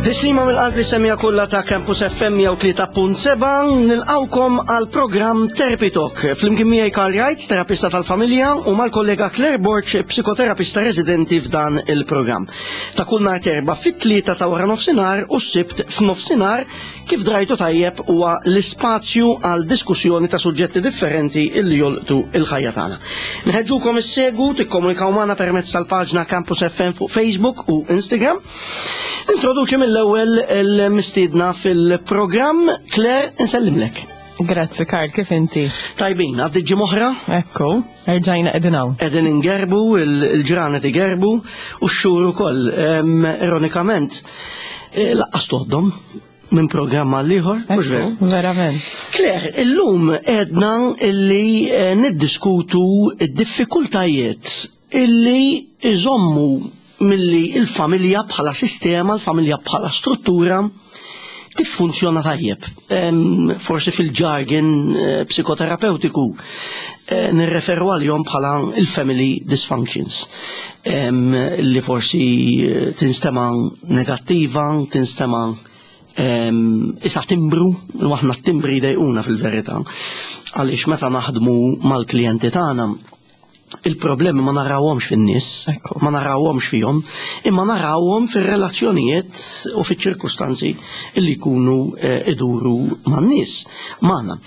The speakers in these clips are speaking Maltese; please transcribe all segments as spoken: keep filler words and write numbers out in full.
Tislima mill-qalb li semmija kollha ta' Campus F M jew tlieta punt seba' nilqawkom għal programm Therapy Talk. Flimkien miegħi Carl Reitz, terapista tal-familja, u mal-kollega Claire Borch, psikoterapista residenti f'dan il-programm. Ta' kull nhar terba' fit-tlieta ta' wara nofsinhar u s-sibt f'nofsinhar kif drajtu tajjeb huwa l-ispazju għal diskussjoni ta' suġġetti differenti illi jolqtu il-ħajja tagħna. Nħeġġukom issegwu tikkomunikaw magħna permezz tal-paġna Campus F M fuq Facebook u Instagram. Introduċi mill-ewwel il-mistiedna fil-programm. Claire, insellimlek. Grazzi, Karl, kif inti? Tajbin, għaddi ġimgħa oħra? Ekku, erġajna qegħdin hawn. Qegħdin ingerbu, il-ġranet igerbu u x-xhur ukoll. Ironikament, laqqas toħdom minn programm għal ieħor, mhux veru? Verament. Claire, illum qegħdna illi niddiskutu d-diffikultajiet illi iżommu milli il-familja bħala sistema, il-familja bħala struttura tiffunzjona tajjeb. Forsi fil-jargon psikoterapeutiku nirreferu għalihom bħala il-family dysfunctions. Li forsi tinstema negattiva, tinstema isa timbru, waħna t-timbri dejquna fil-verità. Għaliex meta naħdmu mal-klijenti tagħna il-problemi ma narawhomx fin-nies, ma narawhomx fihom, imma narawhom fir-relazzjonijiet u fiċ-ċirkustanzi li jkunu iduru man-nies magħna.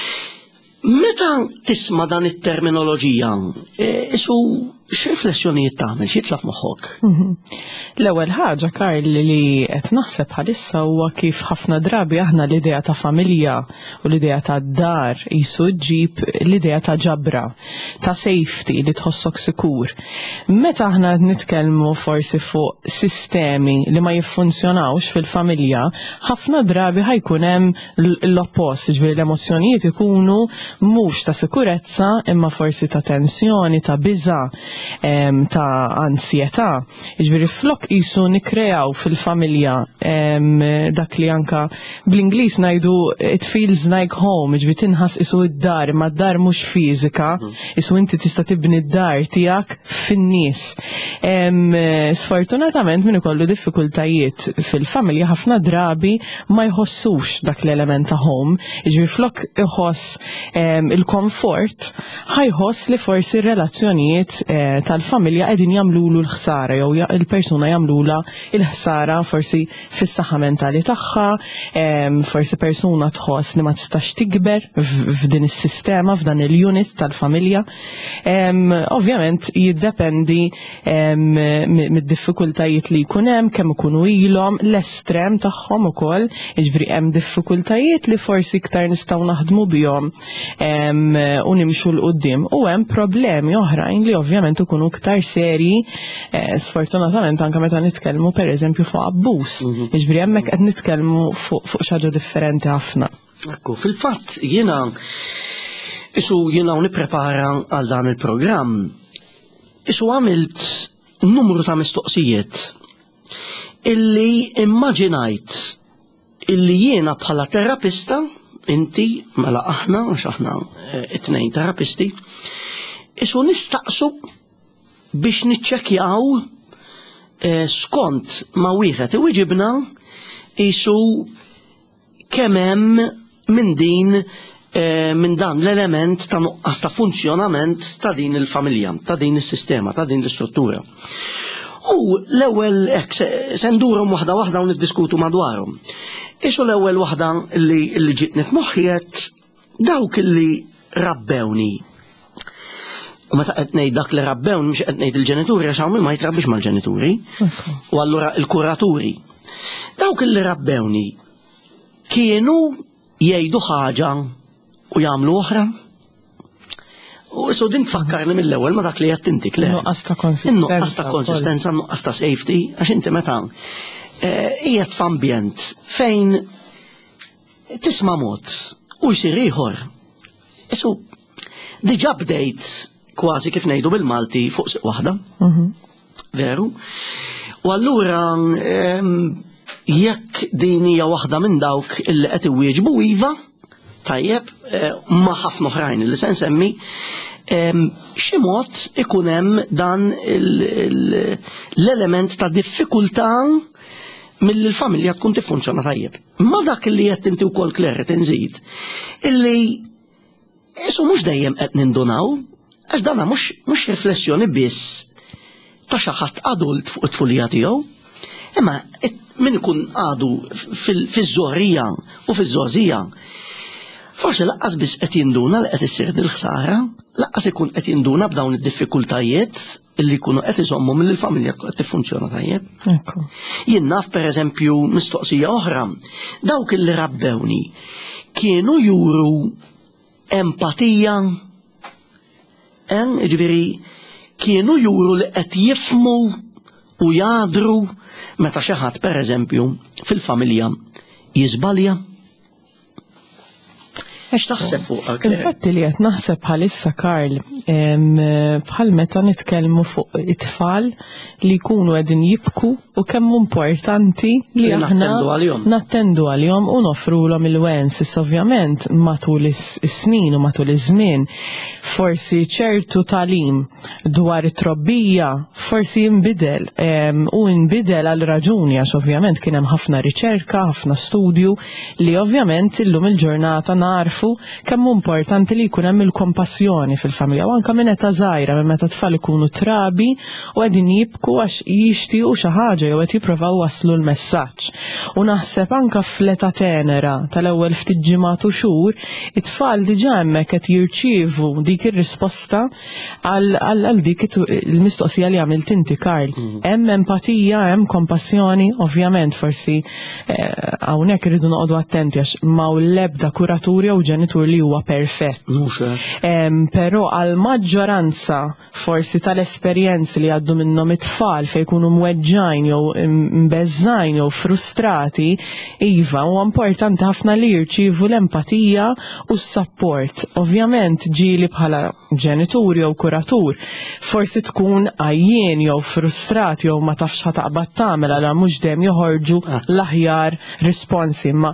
Meta tisma' dan it-terminoloġija, isu x'riflessjonijiet tagħmel, x'jitlaq f'moħħok? L-ewwel ħaġa, Karl, li qed naħseb bħalissa huwa kif ħafna drabi aħna l-idea ta' familja u l-idea ta' dar qisu ġġib l-idea ta' ġabra, ta' safety li tħossok sikur. Meta aħna qed nitkellmu forsi fuq sistemi li ma jiffunzjonawx fil-familja, ħafna drabi ħajkun hemm l-oppost, ġifieri l-emozzjonijiet ikunu mhux ta' sikurezza imma forsi ta' tensjoni, ta' biża', ta' ansjetà. Ġifieri flok qisu nikreaw fil-familja dak li anka bl-Ingliż ngħidu it feels like home, ġifieri tinħass isu id-dar, imma d-dar mhux fiżika, isu inti tista' tibni d-dar tiegħek fin-nies. Sfortunatament min ikollu diffikultajiet fil-familja ħafna drabi ma jħossux dak l-element ta' home, ġifieri flok iħoss il-komfort ħajħoss li forsi r-relazzjonijiet tal-familja qegħdin jagħmlulu l-ħsara jew il-persuna jagħmlula l-ħsara forsi fis-saħħa mentali tagħha, forsi persuna tħoss li ma tistax tikber f'din is-sistema, f'dan il-unit tal-familja. Ovvjament jiddependi mid-diffikultajiet li jkun hemm, kemm ikunu ilhom, l-estrem tagħhom ukoll, jiġifieri hemm diffikultajiet li forsi iktar nistgħu naħdmu bihom u nimxu l-qudiem. U hemm problemi oħrajn li ovvjament ikunu iktar serji, sfortunatament anke meta nitkellmu pereżempju fuq abbuż. Jiġifieri hemmhekk qed nitkellmu fuq xi ħaġa differenti ħafna. Ekku, fil-fatt jiena isu jiena nipprepara għal dan il-programm. Isu għamilt numru ta' mistoqsijiet illi immaġinajt illi jiena bħala terapista, inti mela aħna għax aħna it-tnejn terapisti, isu nistaqsu biex niċċekkjaw skont ma wieħed iwieġibna isu kemm hemm minn din minn dan l-element ta' nuqqas ta' funzjonament ta' din il-familja, ta' din is-sistema, ta' din l-istruttura. U l-ewwel hekk se ndurhom waħda waħda u niddiskutu madwarhom. Isu l-ewwel waħda li ġietni f'moħħiet dawk li rabbewni. U meta qed ngħid dak li rabbewni mhux qed ngħid il-ġenituri għax hawn ma jitrabbix mal-ġenituri. U allura l-kuraturi. Dawk li rabbewni kienu jgħidu ħaġa u jagħmlu oħra. U so din tfakkarni mill-ewwel ma dak li qed inti Claire. Nuqqas ta' konsistenza. Nuqqas ta' konsistenza, nuqqas ta' safety, għax inti meta qiegħed f'ambjent fejn tisma' mod u jsir ieħor. Isu diġà bdejt kważi kif ngħidu bil-Malti fuq siq waħda. Veru? U allura jekk din hija waħda minn dawk illi qed iwieġbu iva, tajjeb, ma ħafna oħrajn li se nsemmi, xi mod ikun hemm dan l-element ta' diffikultà mill-familja tkun tiffunzjona tajjeb. Ma dak li qed inti wkoll Claire qed inżid illi isu mhux dejjem qed nindunaw għax dana mhux mhux riflessjoni biss ta' xi ħadd adult fuq it-tfulija tiegħu, imma min ikun għadu fiż-żgħorija u fiż-żgħożija forsi laqqas biss qed jinduna li qed issir dil-ħsara, laqqas ikun qed jinduna b'dawn id-diffikultajiet illi jkunu qed iżommu mill-familja qed tiffunzjona tajjeb. Jien naf pereżempju mistoqsija oħra, dawk illi rabbewni kienu juru empatija, ġifieri kienu juru li qed jifhmu u jadru meta xi ħadd pereżempju fil-familja jiżbalja. Ex taħseb fuq? Il-fatti li qed naħseb bħalissa Karl, bħal meta nitkellmu fuq it-tfal li jkunu qegħdin jibku u kemm importanti li aħna nattendu għalihom u nofrulhom il-wens. Ovvjament matul is-snin u matul iż-żmien forsi ċertu tagħlim dwar it-trobbija forsi jinbidel u nbidel għal raġuni għax ovvjament kien hemm ħafna riċerka, ħafna studju li ovvjament illum il-ġurnata narfu kemm importanti li jkun hemm il-kompassjoni fil-familja u anke minn età żgħira minn meta tfal ikunu trabi u qegħdin jibku għax jixtiequ xi ħaġa jew qed jippruvaw waslu l-messaġġ. U naħseb anke fl-età tenera tal-ewwel ftit ġimgħat u xhur, it-tfal diġà hemmhekk qed jirċievu dik ir-risposta għal dik il-mistoqsija li għamilt inti Karl. Hemm empatija, hemm kompassjoni, ovvjament forsi hawnhekk irridu noqogħdu attenti għax m'hawn l-ebda kuraturi jew ġenitur li huwa perfett. Però għal maġġoranza forsi tal-esperjenzi li għaddu minnhom it-tfal fejn jkunu mweġġajn jew mbeżżajn jew frustrati, iva huwa importanti ħafna li jirċievu l-empatija u s-support. Ovvjament ġieli bħala ġenitur jew kuratur forsi tkun għajjien jew frustrat jew ma tafx ħataqbad tagħmel għal mhux dejjem joħorġu l-aħjar risponsi, imma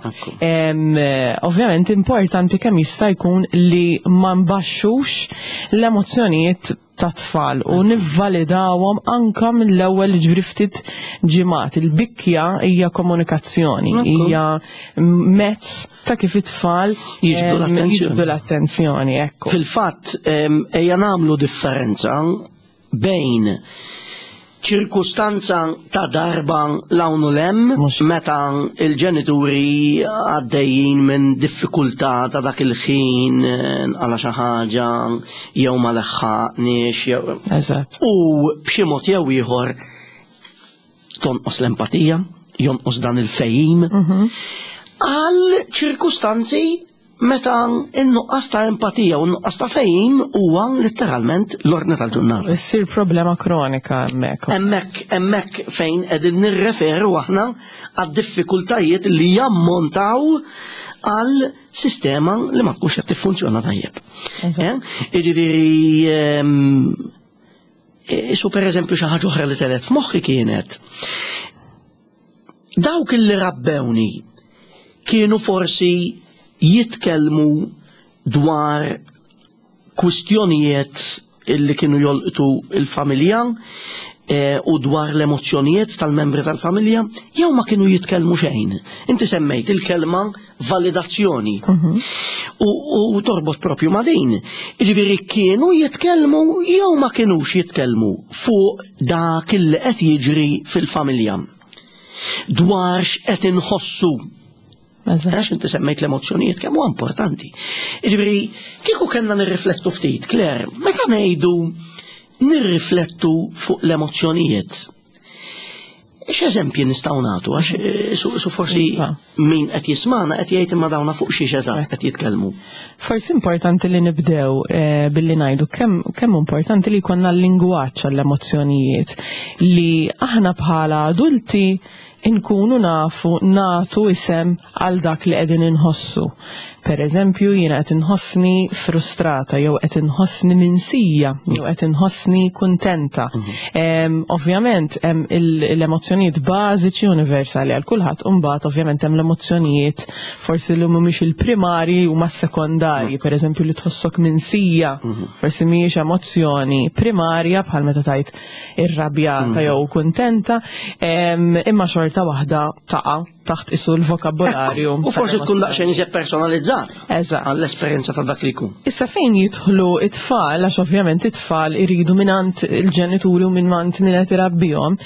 ovvjament importanti kemm jista' jkun li ma nbaxxux l-emozzjonijiet ta' tfal u nivvalidawhom anke mill-ewwel ġifieri ftit ġimgħat. Il-bikkja hija komunikazzjoni, hija mezz ta' kif it-tfal jiġbdu l-attenzjoni. Fil-fatt ejja nagħmlu differenza bejn ċirkustanza ta' darba l-hawn u l'hemm meta il-ġenituri għaddejjin minn diffikultà ta' dak il-ħin għala xi ħaġa jew ma leħħaqniex jew. Eżatt. U b'xi mod jew ieħor tonqos l-empatija, jonqos dan il-fejim għal ċirkustanzi meta n-nuqqas ta' empatija u n-nuqqas ta' fejim huwa letteralment l-ordni tal-ġurnata. Issir problema kronika hemmhekk. Hemmhekk hemmhekk fejn qegħdin nirreferu aħna għad-diffikultajiet li jammontaw għal sistema li ma tkunx qed tiffunzjona tajjeb. Jiġifieri isu pereżempju xi ħaġa oħra li telet f'moħħi kienet dawk illi rabbewni kienu forsi jitkellmu dwar kwistjonijiet illi kienu jolqtu il-familja u dwar l-emozzjonijiet tal-membri tal-familja, jew ma kienu jitkellmu xejn. Inti semmejt il-kelma validazzjoni u torbot propju ma' din. Jiġifieri kienu jitkellmu jew ma kienux jitkellmu fuq dak illi qed jiġri fil-familja. Dwar x'qed inħossu. Għax inti semmejt l-emozzjonijiet kemm huwa importanti. Jiġifieri kieku kellna nirriflettu ftit, Claire, meta ngħidu nirriflettu fuq l-emozzjonijiet. X'eżempji nistgħu nagħtu għax su forsi min qed jismana qed jgħid imma dawna fuq xi eżatt qed jitkellmu. Forsi importanti li nibdew billi ngħidu kemm importanti li jkollna l-lingwaġġ għall-emozzjonijiet li aħna bħala adulti inkunu nafu natu isem għal dak li qegħdin inħossu. Per eżempju, jiena qed inħossni frustrata, jew qed inħossni minsija, jew qed inħossni kuntenta. Ovvjament hemm l-emozzjonijiet bażiċi universali għal kulħadd, u mbagħad ovvjament hemm l-emozzjonijiet forsi li mhumiex il-primarji huma s-sekondarji, pereżempju li tħossok minsija, forsi mhijiex emozzjoni primarja bħal meta tajt irrabjata jew kuntenta, imma xorta xorta waħda taqa' taħt isu l-vokabularju. U forsi tkun daqsxejn iżjed personalizzata għall-esperjenza ta' dak li jkun. Issa fejn jidħlu it-tfal, għax ovvjament it-tfal iridu minant il-ġenituri u minant min qed irabbihom,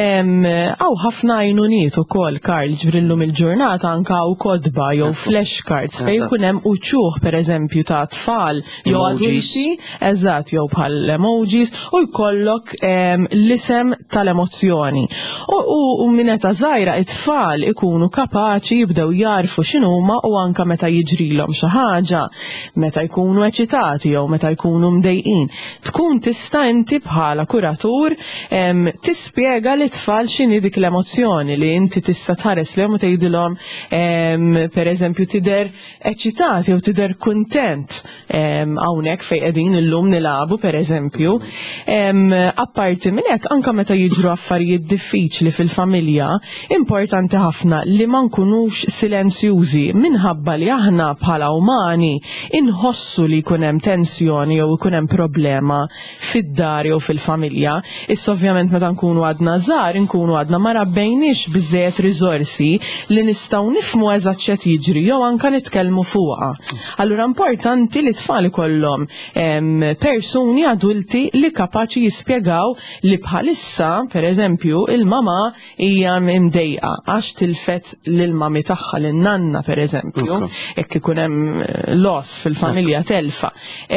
hawn ħafna għajnuniet ukoll Karl ġbrilhom il-ġurnata anke hawn kodba jew flashcards fejn ikun hemm uċuħ pereżempju ta' tfal jew adulti, eżatt jew bħal emojis u jkollok l-isem tal-emozzjoni. U minn eta żgħira it-tfal ikunu kapaċi jibdew jarfu x'inhuma u anke meta jiġrilhom xi ħaġa, meta jkunu eċitati jew meta jkunu mdejqin. Tkun tista' inti bħala kuratur tispjega lit tfal x'inhi dik l-emozzjoni li inti tista' tħares lehom u tgħidilhom pereżempju tidher eċitati jew tidher kuntent hawnhekk fejn qegħdin illum nilagħbu pereżempju. Apparti minn hekk anke meta jiġru affarijiet diffiċli fil-familja, importanti ħafna li ma nkunux silenzjużi minħabba li aħna bħala umani inħossu li jkun hemm tensjoni jew ikun hemm problema fid-dar jew fil-familja. Issa ovvjament meta nkunu għadna żgħar inkunu għadna ma rabbejniex biżżejjed riżorsi li nistgħu nifhmu eżatt x'qed jiġri jew anke nitkellmu fuqha. Allura importanti li tfal ikollhom persuni adulti li kapaċi jispjegaw li bħalissa pereżempju il-mama hija mdejqa għax tilfet lill-mami tagħha lin-nanna pereżempju, hekk ikun hemm loss fil-familja telfa.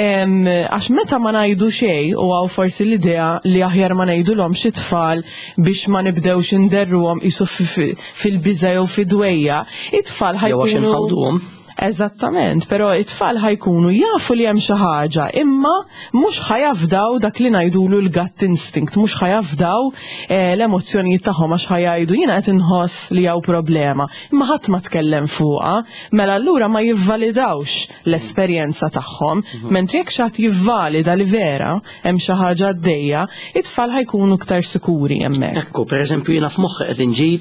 Għax meta ma ngħidu xejn u hawn forsi l-idea li aħjar ma ngħidulhomx it-tfal biex ma nibdewx inderruhom qisu fil-biża' jew fid-dwejja, it-tfal ħajkunu Eżattament, però it-tfal ħajkunu jafu li hemm xi ħaġa, imma mhux ħajafdaw dak li ngħidulu l-gut instinct, mhux ħajafdaw l-emozzjonijiet tagħhom għax ħajgħidu jiena qed inħoss li hawn problema, imma ħadd ma tkellem fuqha, mela allura ma jivvalidawx l-esperjenza tagħhom, mentri jekk xi ħadd jivvalida li vera hemm xi ħaġa għaddejja, it-tfal ħajkunu iktar sikuri hemmhekk. Ekku, pereżempju jiena f'moħħi qed inġib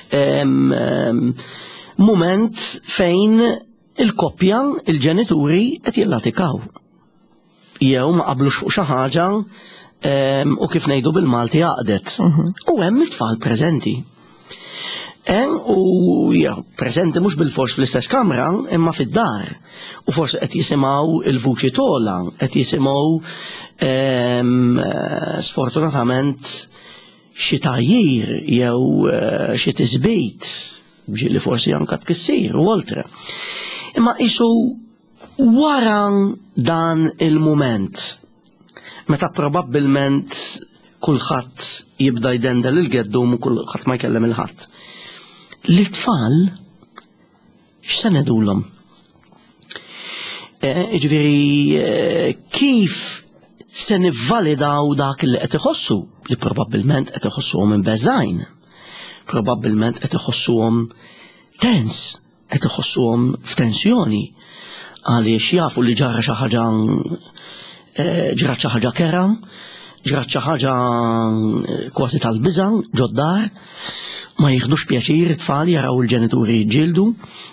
mument fejn il-koppja, il-ġenituri qed jillatikaw. Jew ma qablux fuq xi ħaġa u kif ngħidu bil-Malti għaqdet. U hemm it-tfal preżenti. U jew preżenti mhux bil-fors fl-istess kamra, imma fid-dar. U forsi qed jisimgħu il-vuċi tola, qed jisimgħu sfortunatament xi tgħajjir jew xi tisbejt ġieli forsi anke tkissir u oltre. Imma qisu wara dan il-mument, meta probabbilment kulħadd jibda jdendel il-geddum u kulħadd ma jkellem il-ħadd, l-tfal x'se ngħidulhom? Jiġifieri kif se nivvalidaw dak li qed iħossu li probabbilment qed iħossuhom imbeżżajn, probabbilment qed iħossuhom tens, qed iħossuhom f'tensjoni għaliex jafu li ġara xi ħaġa ġrat xi ħaġa kera, ġrat xi ħaġa kważi tal-biża' ġoddar, ma jieħdux pjaċir it-tfal jaraw il-ġenituri jiġġieldu.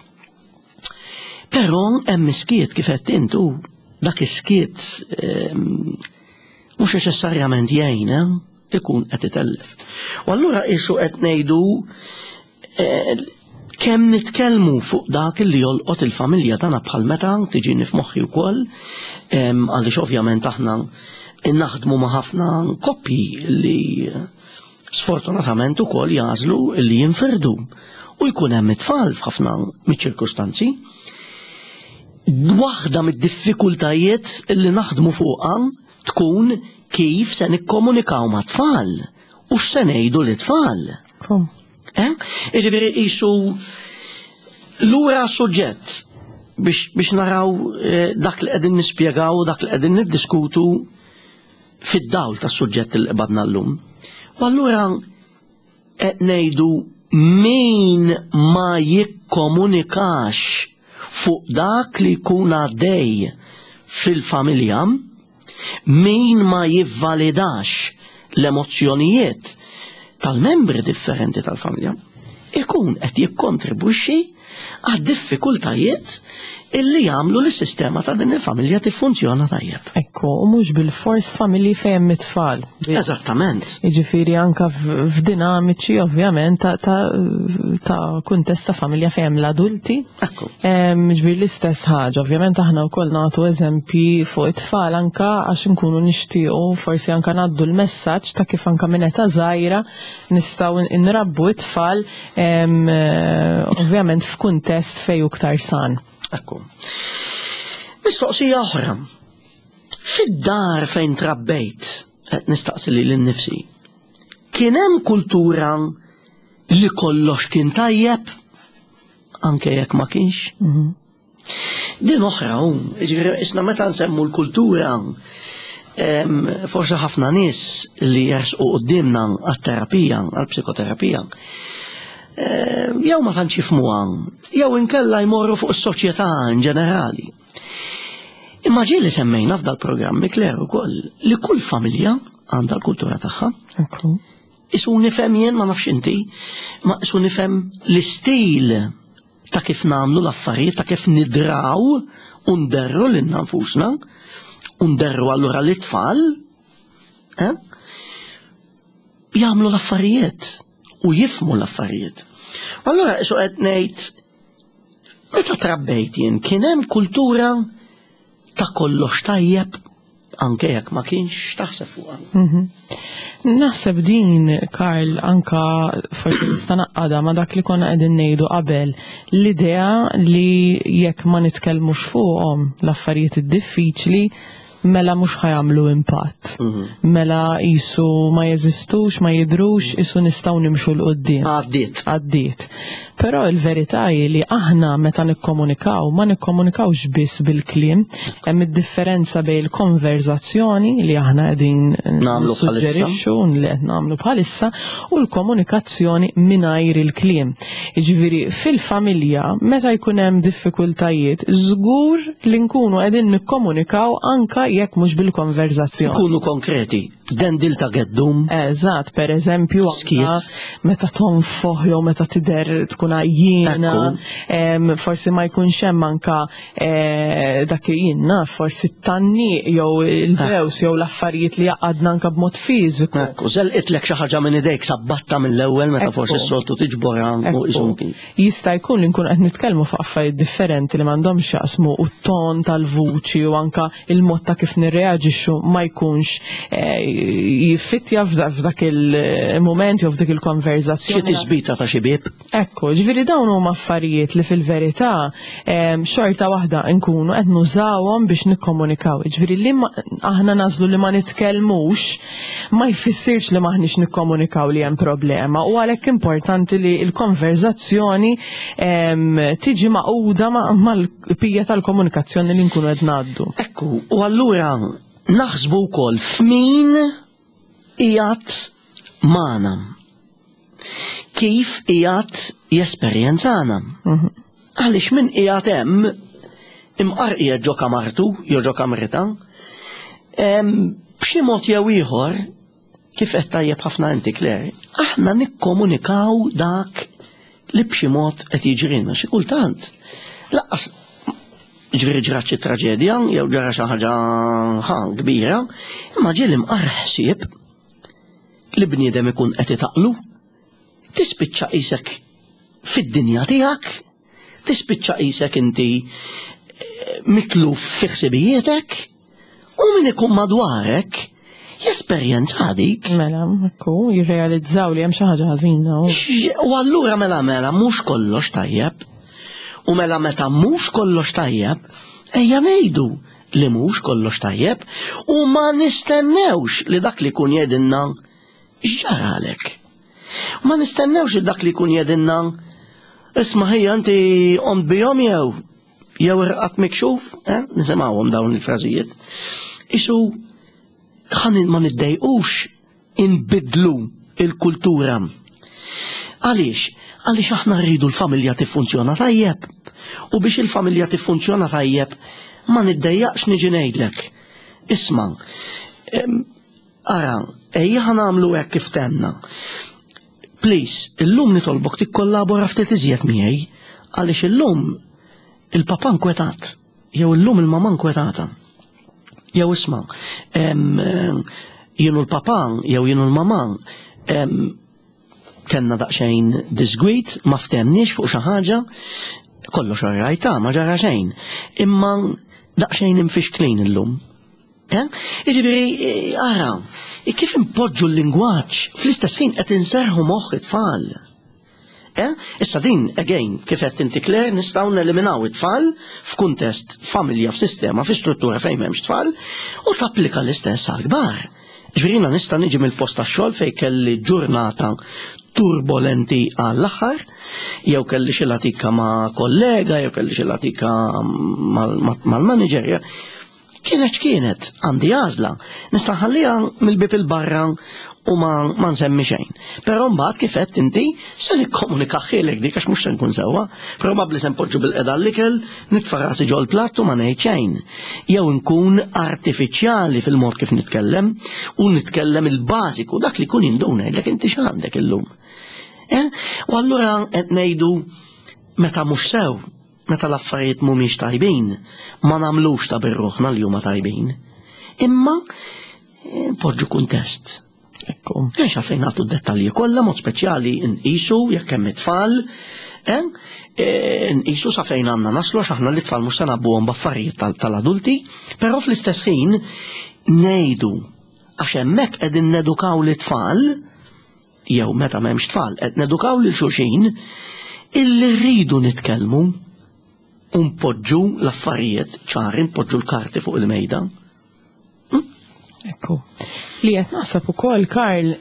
Però hemm iskiet kif qed intu, dak iskiet mhux neċessarjament jgħin, ikun qed itellef. U allura qisu qed ngħidu kemm nitkellmu fuq dak li jolqot il-familja tagħna bħal meta tiġini f'moħħi wkoll għaliex ovvjament aħna naħdmu ma' ħafna koppji li sfortunatament ukoll jażlu li jinfirdu u jkun hemm it-tfal f'ħafna miċ-ċirkustanzi. Waħda mid-diffikultajiet li naħdmu fuqha tkun kif se nikkomunikaw ma' tfal u x'se ngħidu lit-tfal. Jiġifieri qisu lura suġġett biex naraw dak li qegħdin nispjegaw u dak li qegħdin niddiskutu fid-dawl tas-suġġett li qbadna llum. U allura qed ngħidu min ma jikkomunikax fuq dak li jkun għaddej fil-familja, min ma jivvalidax l-emozzjonijiet tal-membri differenti tal-familja, ikun qed jikkontribwixxi għad-diffikultajiet illi jagħmlu li s-sistema ta' din il-familja tiffunzjona tajjeb. Ekku, u mhux bil-fors familji fejn mit-tfal. Eżattament. Jiġifieri anke f'dinamiċi ovvjament ta' ta' ta' kuntest ta' familja fejn l-adulti. Ekku. Ġifieri l-istess ħaġa, ovvjament aħna wkoll nagħtu eżempji fuq it-tfal anke għax inkunu nixtiequ forsi anke ngħaddu l-messaġġ ta' kif anke minn età żgħira nistgħu nrabbu it-tfal ovvjament f'kuntest fejn iktar san. Ekku. Mistoqsija oħra. Fid-dar fejn trabbejt, qed nistaqsi li l-nifsi, kien hemm kultura li kollox kien tajjeb anke jekk ma kienx? Din oħra hu, jiġifieri isna meta nsemmu l-kultura forsi ħafna nies li jersqu qudiemna għat-terapija, għall-psikoterapija, jew ma tantx jifhmuha, jew inkella jmorru fuq is-soċjetà in ġenerali. Imma ġie li semmejna f'dal programmi kler ukoll li kull familja għandha l-kultura tagħha. Isu nifhem jien ma nafx inti, ma isu nifhem l-istil ta' kif nagħmlu l-affarijiet, ta' kif nidraw u nderru lil nfusna, u nderru allura l-tfal, jagħmlu l-affarijiet u jifhmu l-affarijiet. Allura isu qed ngħid meta trabbejt jien kien hemm kultura ta' kollox tajjeb anke jekk ma kienx taħseb fuqha. Naħseb din, Karl, anka forsi nista' naqqada ma' dak li konna qegħdin ngħidu qabel, l-idea li jekk ma nitkellmux fuqhom l-affarijiet id-diffiċli mela mhux ħajamlu impatt. Mela qisu ma jeżistux, ma jidhrux, qisu nistgħu nimxu l qudiem. Għaddiet. Għaddiet. Però l-verità hi li aħna meta nikkomunikaw ma nikkomunikawx biss bil-kliem, hemm id-differenza bejn il-konverzazzjoni li aħna qegħdin nissuġġerixxu li qed nagħmlu bħalissa u l-komunikazzjoni mingħajr il-kliem. Jiġifieri fil-familja meta jkun hemm diffikultajiet żgur li nkunu qegħdin nikkomunikaw anke jekk mhux bil-konverzazzjoni. Nkunu konkreti. Dendil ta' geddum. Eżatt, pereżempju meta tonfoħ jew meta tidher tkun għajjina, forsi ma jkunx hemm anke dak jien naf forsi t-tanniq jew il-bews jew l-affarijiet li jaqgħadna anke b'mod fiżiku. Ekku, żelqitlek xi ħaġa minn idejk sabbatta mill-ewwel meta forsi s-soltu tiġborha u isumki. Jista' jkun li nkun qed nitkellmu fuq affarijiet differenti li m'għandhomx jaqsmu u t-ton tal-vuċi u anke il-mod ta' kif nirreaġixxu ma jkunx jiffitja f'dak il-moment jew f'dik il-konverzazzjoni. Xi tiżbita ta' xi bieb. Ekku, ġifieri dawn huma affarijiet li fil-verità xorta waħda nkunu qed nużawhom biex nikkomunikaw. Ġifieri li aħna nażlu li ma nitkellmux ma jfissirx li maħniex nikkomunikaw li hemm problema u għalhekk importanti li l-konverzazzjoni tiġi maquda mal-pija tal-komunikazzjoni li nkunu qed ngħaddu. Ekku, u allura naħsbu wkoll f'min qiegħed magħna. Kif qiegħed jesperjenzana. Għaliex min qiegħed hemm imqarqiegħed ġo kamartu jew ġo kamrita, b'xi mod jew ieħor kif qed tajjeb ħafna inti Claire, aħna nikkomunikaw dak li b'xi mod qed jiġrina xi kultant. Laqqas ġifieri ġrat xi traġedja jew ġara xi ħaġa ħan kbira, imma ġieli mqarrħsieb li bniedem ikun qed itaqlu, tispiċċa qisek fid-dinja tiegħek, tispiċċa qisek inti mikluf fi ħsibijietek u min ikun madwarek jesperjenza dik. Mela, ekku, jirrealizzaw li hemm xi ħaġa ħażina. U allura mela mela mhux kollox tajjeb. U mela meta mhux kollox tajjeb, ejja ngħidu li mhux kollox tajjeb u ma nistennewx li dak li jkun jgħidilna x'ġaralek. Ma nistennewx li dak li jkun jgħidilna isma' ħejja inti qom bihom jew jew irqaq mikxuf, nisimgħuhom dawn il-frażijiet. Isu ħan ma niddejqux inbidlu il-kultura. Għaliex? Għaliex aħna rridu l-familja tiffunzjona tajjeb. U biex il-familja tiffunzjona tajjeb ma niddejjaqx niġi ngħidlek. Isma', ara, ejja ħanamlu hekk kif temna. Please, illum nitolbok tikkollabora ftit iżjed miegħi għaliex illum il-papa nkwetat, jew illum il-mama nkwetata. Jew isma' jienu l-papa jew jienu l-mama kellna daqsxejn disgwit, ma ftemniex fuq xi ħaġa, kollox orrajta, ma ġara xejn. Imma daqsxejn imfixklin illum. Jiġifieri ara, kif impoġġu l-lingwaġġ fl-istess ħin qed inserħu moħħ it-tfal. Issa din, again, kif qed inti Claire, nistgħu neliminaw it-tfal f'kuntest familja, f'sistema, f'struttura fejn m'hemmx tfal u tapplika l-istess għall-kbar. Ġifieri nista' niġi mill-post tax-xogħol fejn kelli ġurnata turbolenti għall-aħħar, jew kelli xi latika ma' kollega, jew kelli xi latika mal-manager. Kienet x'kienet, għandi għażla, nista' nħalliha mill-bib il-barra u ma nsemmi xejn. Però mbagħad kif qed inti se nikkomunika ħielek dik għax mhux se nkun sewwa, probabbli se npoġġu bil-qeda l-ikel, nitfa' rasi ġol platt u ma ngħid xejn. Jew nkun artifiċjali fil-mod kif nitkellem u nitkellem il-bażiku dak li jkun induna ngħidlek inti x'għandek illum. U allura qed ngħidu meta mhux sew, meta l-affarijiet mhumiex tajbin, ma nagħmlux ta' birruħna li huma tajbin. Imma poġġu kuntest. Ekku. Għax għalfejn nagħtu d-dettalji kollha mod speċjali nqisu jekk hemm it-tfal, nqisu sa fejn għandna naslu għax aħna l-itfal mhux se nabbuhom b'affarijiet tal-adulti, però fl-istess ħin ngħidu għax hemmhekk qegħdin nedukaw l-itfal, jew meta m'hemmx tfal qed nedukaw lil xulxin illi rridu nitkellmu u npoġġu l-affarijiet ċari, npoġġu l-karti fuq il-mejda. Ekku. Li qed naħseb ukoll Karl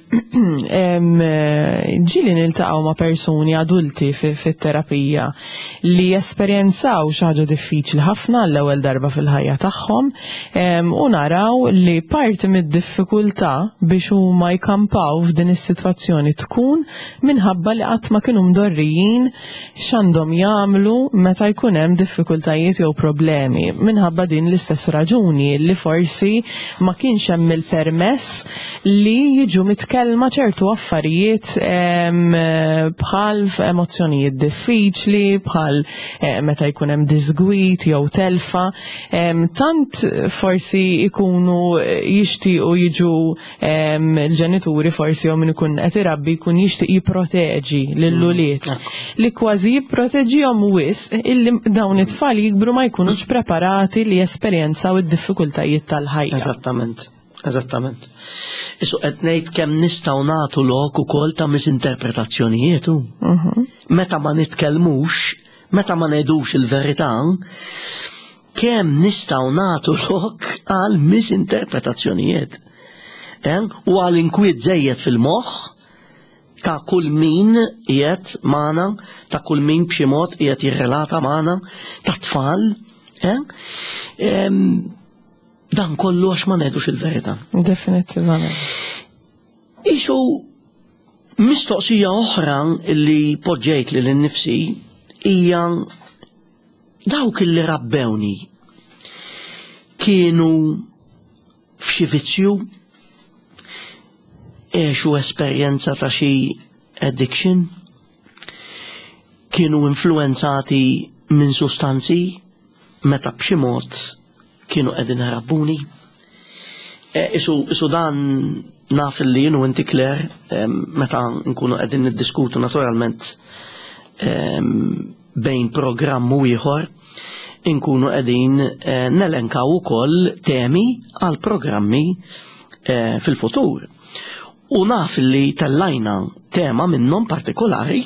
ġieli niltaqgħu ma' persuni adulti fit-terapija li jesperjenzaw xi ħaġa diffiċli ħafna l-ewwel darba fil-ħajja tagħhom u naraw li parti mid-diffikultà biex huma jkampaw f'din is-sitwazzjoni tkun minħabba li qatt ma kienu mdorrijin x'għandhom jagħmlu meta jkun hemm diffikultajiet jew problemi. Minħabba din l-istess raġuni li forsi ma kienx hemm il-permess li jiġu mitkellma ċertu affarijiet bħal emozzjonijiet diffiċli, bħal meta jkun hemm disgwit jew telfa, tant forsi jkunu jixtiequ jiġu l-ġenituri forsi jew min ikun qed irabbi jkun jixtieq jipproteġi lill-ulied li kważi jipproteġihom wisq illi dawn it-tfal jikbru ma jkunux preparati li jesperjenzaw id-diffikultajiet tal-ħajja. Eżattament. Eżattament. Issu qed ngħid kemm nistgħu nagħtu lok ukoll ta' misinterpretazzjonijiet. Meta ma nitkellmux, meta ma ngħidux il-verità, kemm nistgħu nagħtu lok għal misinterpretazzjonijiet. U għal inkwiet żejjed fil-moħħ ta' kull min qiegħed magħna, ta' kull min b'xi mod qiegħed jirrelata magħna, ta' tfal. Dan kollu għax ma ngħidux il-verità. Definitivament. Ixu mistoqsija oħra li poġġejt li l-nifsi hija dawk li rabbewni kienu f'xi vizzju, għexu esperjenza ta' xi addiction, kienu influenzati minn sustanzi meta b'xi mod kienu qegħdin ħarabbuni. Isu dan naf li jienu inti Claire, meta nkunu qegħdin niddiskutu naturalment bejn programm u ieħor, inkunu qegħdin nelenkaw ukoll temi għal programmi fil-futur. U naf li tellajna tema minnhom partikolari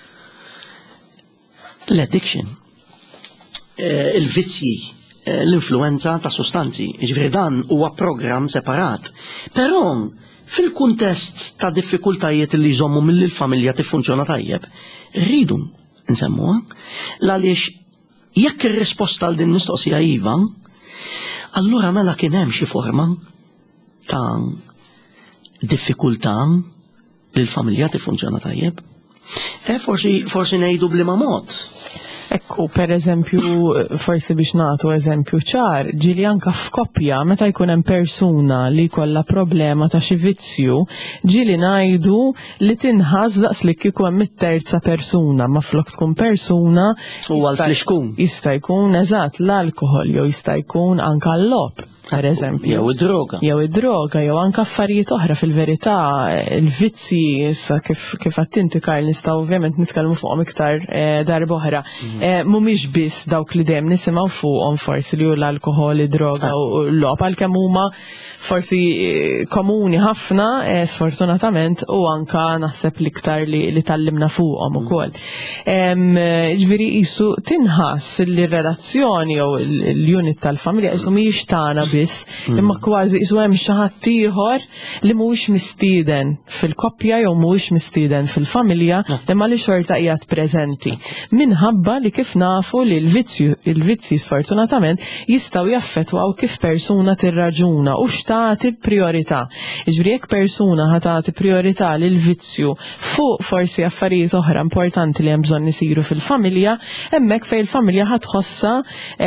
l-addiction, il-vizzji, l-influenza ta' sostanzi. Ġifieri dan huwa programm separat. Però fil-kuntest ta' diffikultajiet li jżommu mill-familja tiffunzjona tajjeb, rridu nsemmuha għaliex jekk ir-risposta għal din mistoqsija iva, allura mela kien hemm xi forma ta' diffikultà li l-familja tiffunzjona tajjeb. E forsi forsi ngħidu bliema mod. Ekku, per eżempju, forsi biex nagħtu eżempju ċar, ġieli anke f'koppja meta jkun hemm persuna li jkollha problema ta' xi vizzju, ġieli ngħidu li tinħass daqs li kieku hemm it-terza persuna, ma flok tkun persuna huwa l-fliexkun. Jista' jkun eżatt l-alkohol jew jista' jkun anke l-lob. Per eżempju. Jew id-droga. Jew id-droga, jew anke affarijiet oħra fil-verità, il-vizzi, issa kif kif għattinti Karl nistgħu ovvjament nitkellmu fuqhom iktar darba oħra. Mhumiex biss dawk li dejjem nisimgħu fuqhom forsi li hu l-alkohol, id-droga u l-lob għalkemm huma forsi komuni ħafna sfortunatament u anke naħseb l-iktar li tallimna fuqhom ukoll. Ġifieri qisu tinħass li r-relazzjoni jew l-unit tal-familja qisu mhijiex tagħna biss, imma kważi isu hemm xi ħadd ieħor li mhuwiex mistieden fil-koppja jew mhuwiex mistieden fil-familja imma li xorta qiegħed preżenti. Minħabba li kif nafu li l-vizzju il-vizzi sfortunatament jistgħu jaffettwaw kif persuna tirraġuna u x'tagħti priorità. Jiġifieri jekk persuna ħa tagħti priorità lil vizzju fuq forsi affarijiet oħra importanti li hemm bżonn isiru fil-familja, hemmhekk fejn il-familja ħadd tħossha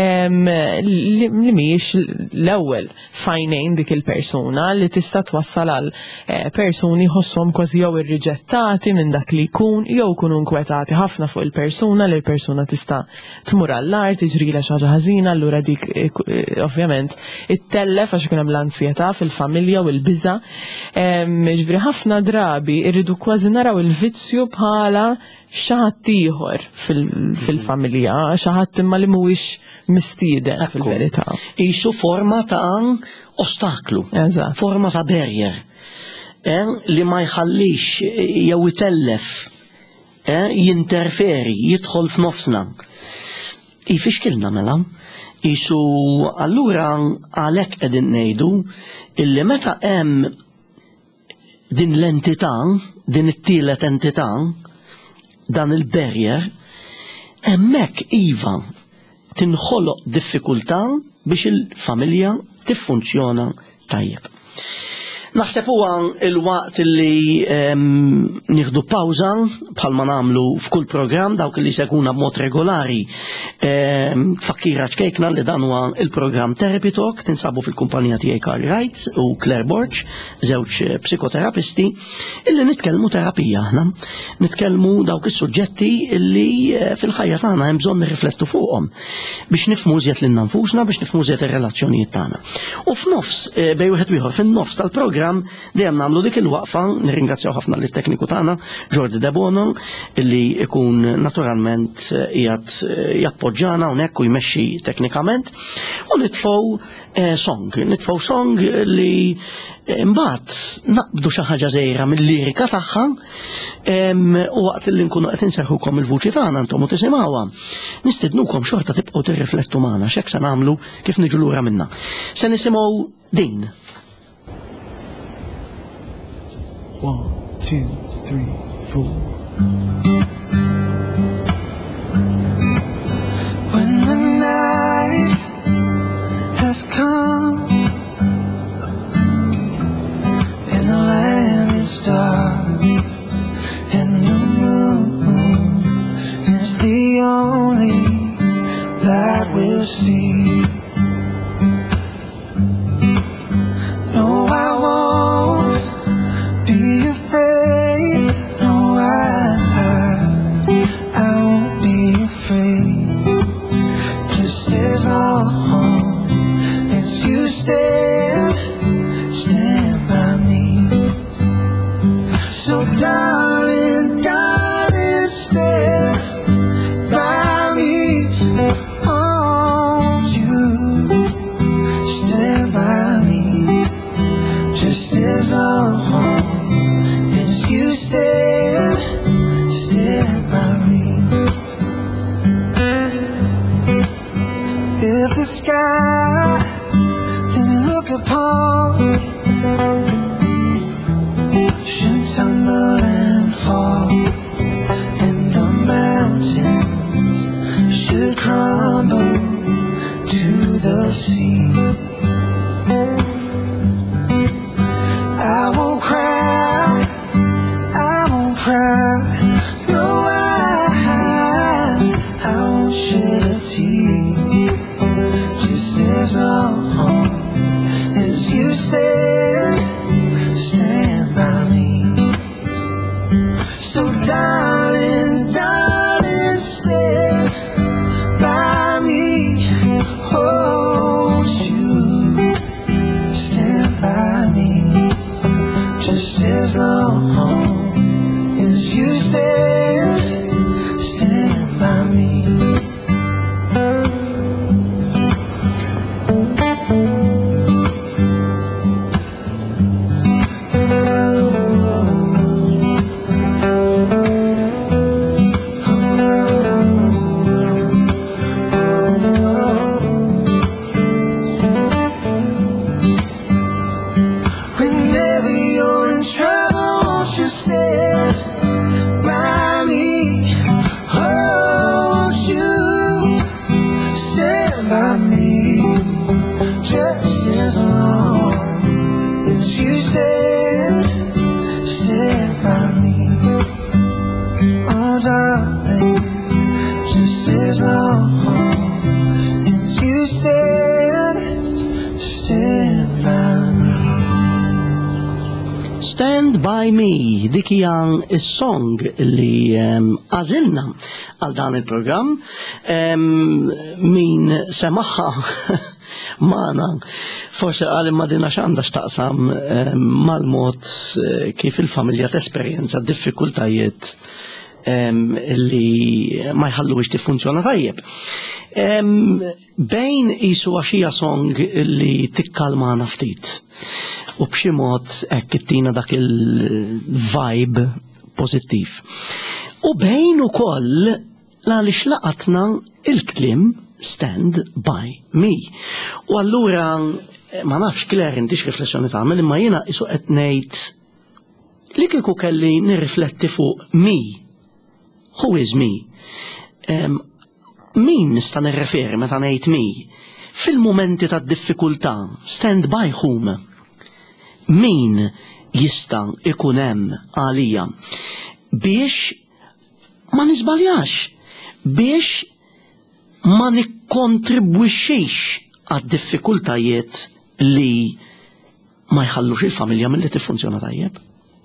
li mhijiex l-ewwel fajnejn dik il-persuna li tista' twassal għal persuni jħosshom kważi jew irriġettati minn dak li jkun jew ikunu nkwetati ħafna fuq il-persuna li l-persuna tista' tmur għall-art tiġrila xi ħaġa ħażina, allura dik ovvjament ittellef għax ikun hemm l-ansjetà fil-familja u l-biża'. Jiġifieri ħafna drabi irridu kważi naraw il-vizzju bħala xi ħadd ieħor fil-familja, xi ħadd imma li mhuwiex mistieden fil-verità. Qisu forma ta' ostaklu, forma ta' barrier, li ma jħallix jew itellef, jinterferi, jidħol f'nofsna. Ifixkilna mela, qisu allura għalhekk qegħdin ngħidu illi meta hemm din l-entità, din it-tielet entità, dan il-barrier, hemmhekk iva tinħoloq diffikultà biex il-familja tiffunzjona tajjeb. Naħseb huwa il-waqt li nieħdu pawża bħalma nagħmlu f'kull programm dawk li seguna b'mod regolari tfakkira ċkejkna li dan huwa il-programm Therapy Talk tinsabu fil-kumpanija tiegħi Carl Wright u Claire Borch, żewġ psikoterapisti illi nitkellmu terapija aħna, nitkellmu dawk is-suġġetti illi fil-ħajja tagħna hemm bżonn nirriflettu fuqhom biex nifhmu żjed lil nfusna biex nifhmu żjed ir-relazzjonijiet tagħna. U f'nofs bej wieħed ieħor fin-nofs tal-programm dejjem nagħmlu dik il-waqfa, nirringrazzjaw ħafna lit-tekniku tagħna Jordi De Bono illi ikun naturalment qiegħed jappoġġjana hawnhekk u jmexxi teknikament u nitfgħu song, nitfgħu song li mbagħad naqbdu xi ħaġa żgħira mill-lirika tagħha u waqt li nkunu qed inserħukom il-vuċi tagħna intom u tisimgħuha. Nistidnukom xorta tibqgħu tirriflettu magħna x'hekk se nagħmlu kif niġu lura minnha. Se nisimgħu din. One, two, three, four. When the night has come and the land is dark and the moon is the only light we'll see. No, I won't be afraid, no, I, I, I won't be afraid, just as long as you stand, stand by me. So darling, darling, stand by me. Won't you stand by me, just as long as you stand, stand by me. If the sky that we look upon should tumble and fall, and the mountains should crumble to the sea, I won't cry, I won't cry, no, I, I won't stand, stand by me. Stand by me, dik hija s-song li għażilna għal dan il-programm. Min semaħħa Mana, forse għal imma dina xanda xtaqsam mal-mod kif il-familja t-esperienza diffikultajiet li ma jħallux tiffunzjona tajjeb. Bejn isu għaxija song li tikkalmana ftit u b'xi mod hekk ittina dak il-vibe pozittiv. U bejn ukoll għaliex laqatna il-kliem Stand by me. U allura ma nafx Claire intix riflessjoni tagħmel imma jiena isu qed ngħid li kieku kelli nirrifletti fuq me. Who is me? Um, min nista' nirreferi meta ngħid me? Fil-mumenti tad-diffikultà, stand by whom? Min jista' ikun hemm għalija biex ma nisbaljax, biex ma nikkontribwixxix għad-diffikultajiet li ma jħallux il-familja milli tiffunzjona tajjeb.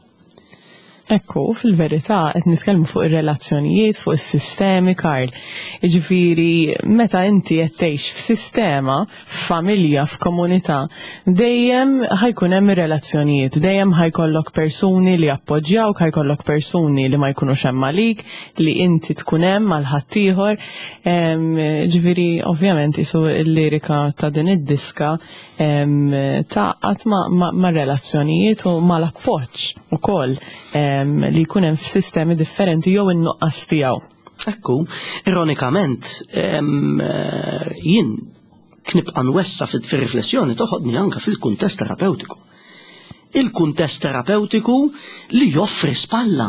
Ekku, fil-verità qed nitkellmu fuq ir-relazzjonijiet, fuq is-sistemi, Karl. Jiġifieri meta inti qed tgħix f'sistema, f'familja, f'komunità, dejjem ħajkun hemm ir-relazzjonijiet, dejjem ħajkollok persuni li appoġġjawk, ħajkollok persuni li ma jkunux hemm għalik, li inti tkun hemm għal ħaddieħor. Ġifieri ovvjament isu l-lirika ta' din id-diska taqgħat ma' relazzjonijiet u mal-appoġġ ukoll li jkun hemm f'sistemi differenti jew in-nuqqas tiegħu. Ekku, ironikament, jien knibqa' nwessa fir-riflessjoni toħodni anke fil-kuntest terapeutiku. Il-kuntest terapeutiku li joffri spalla.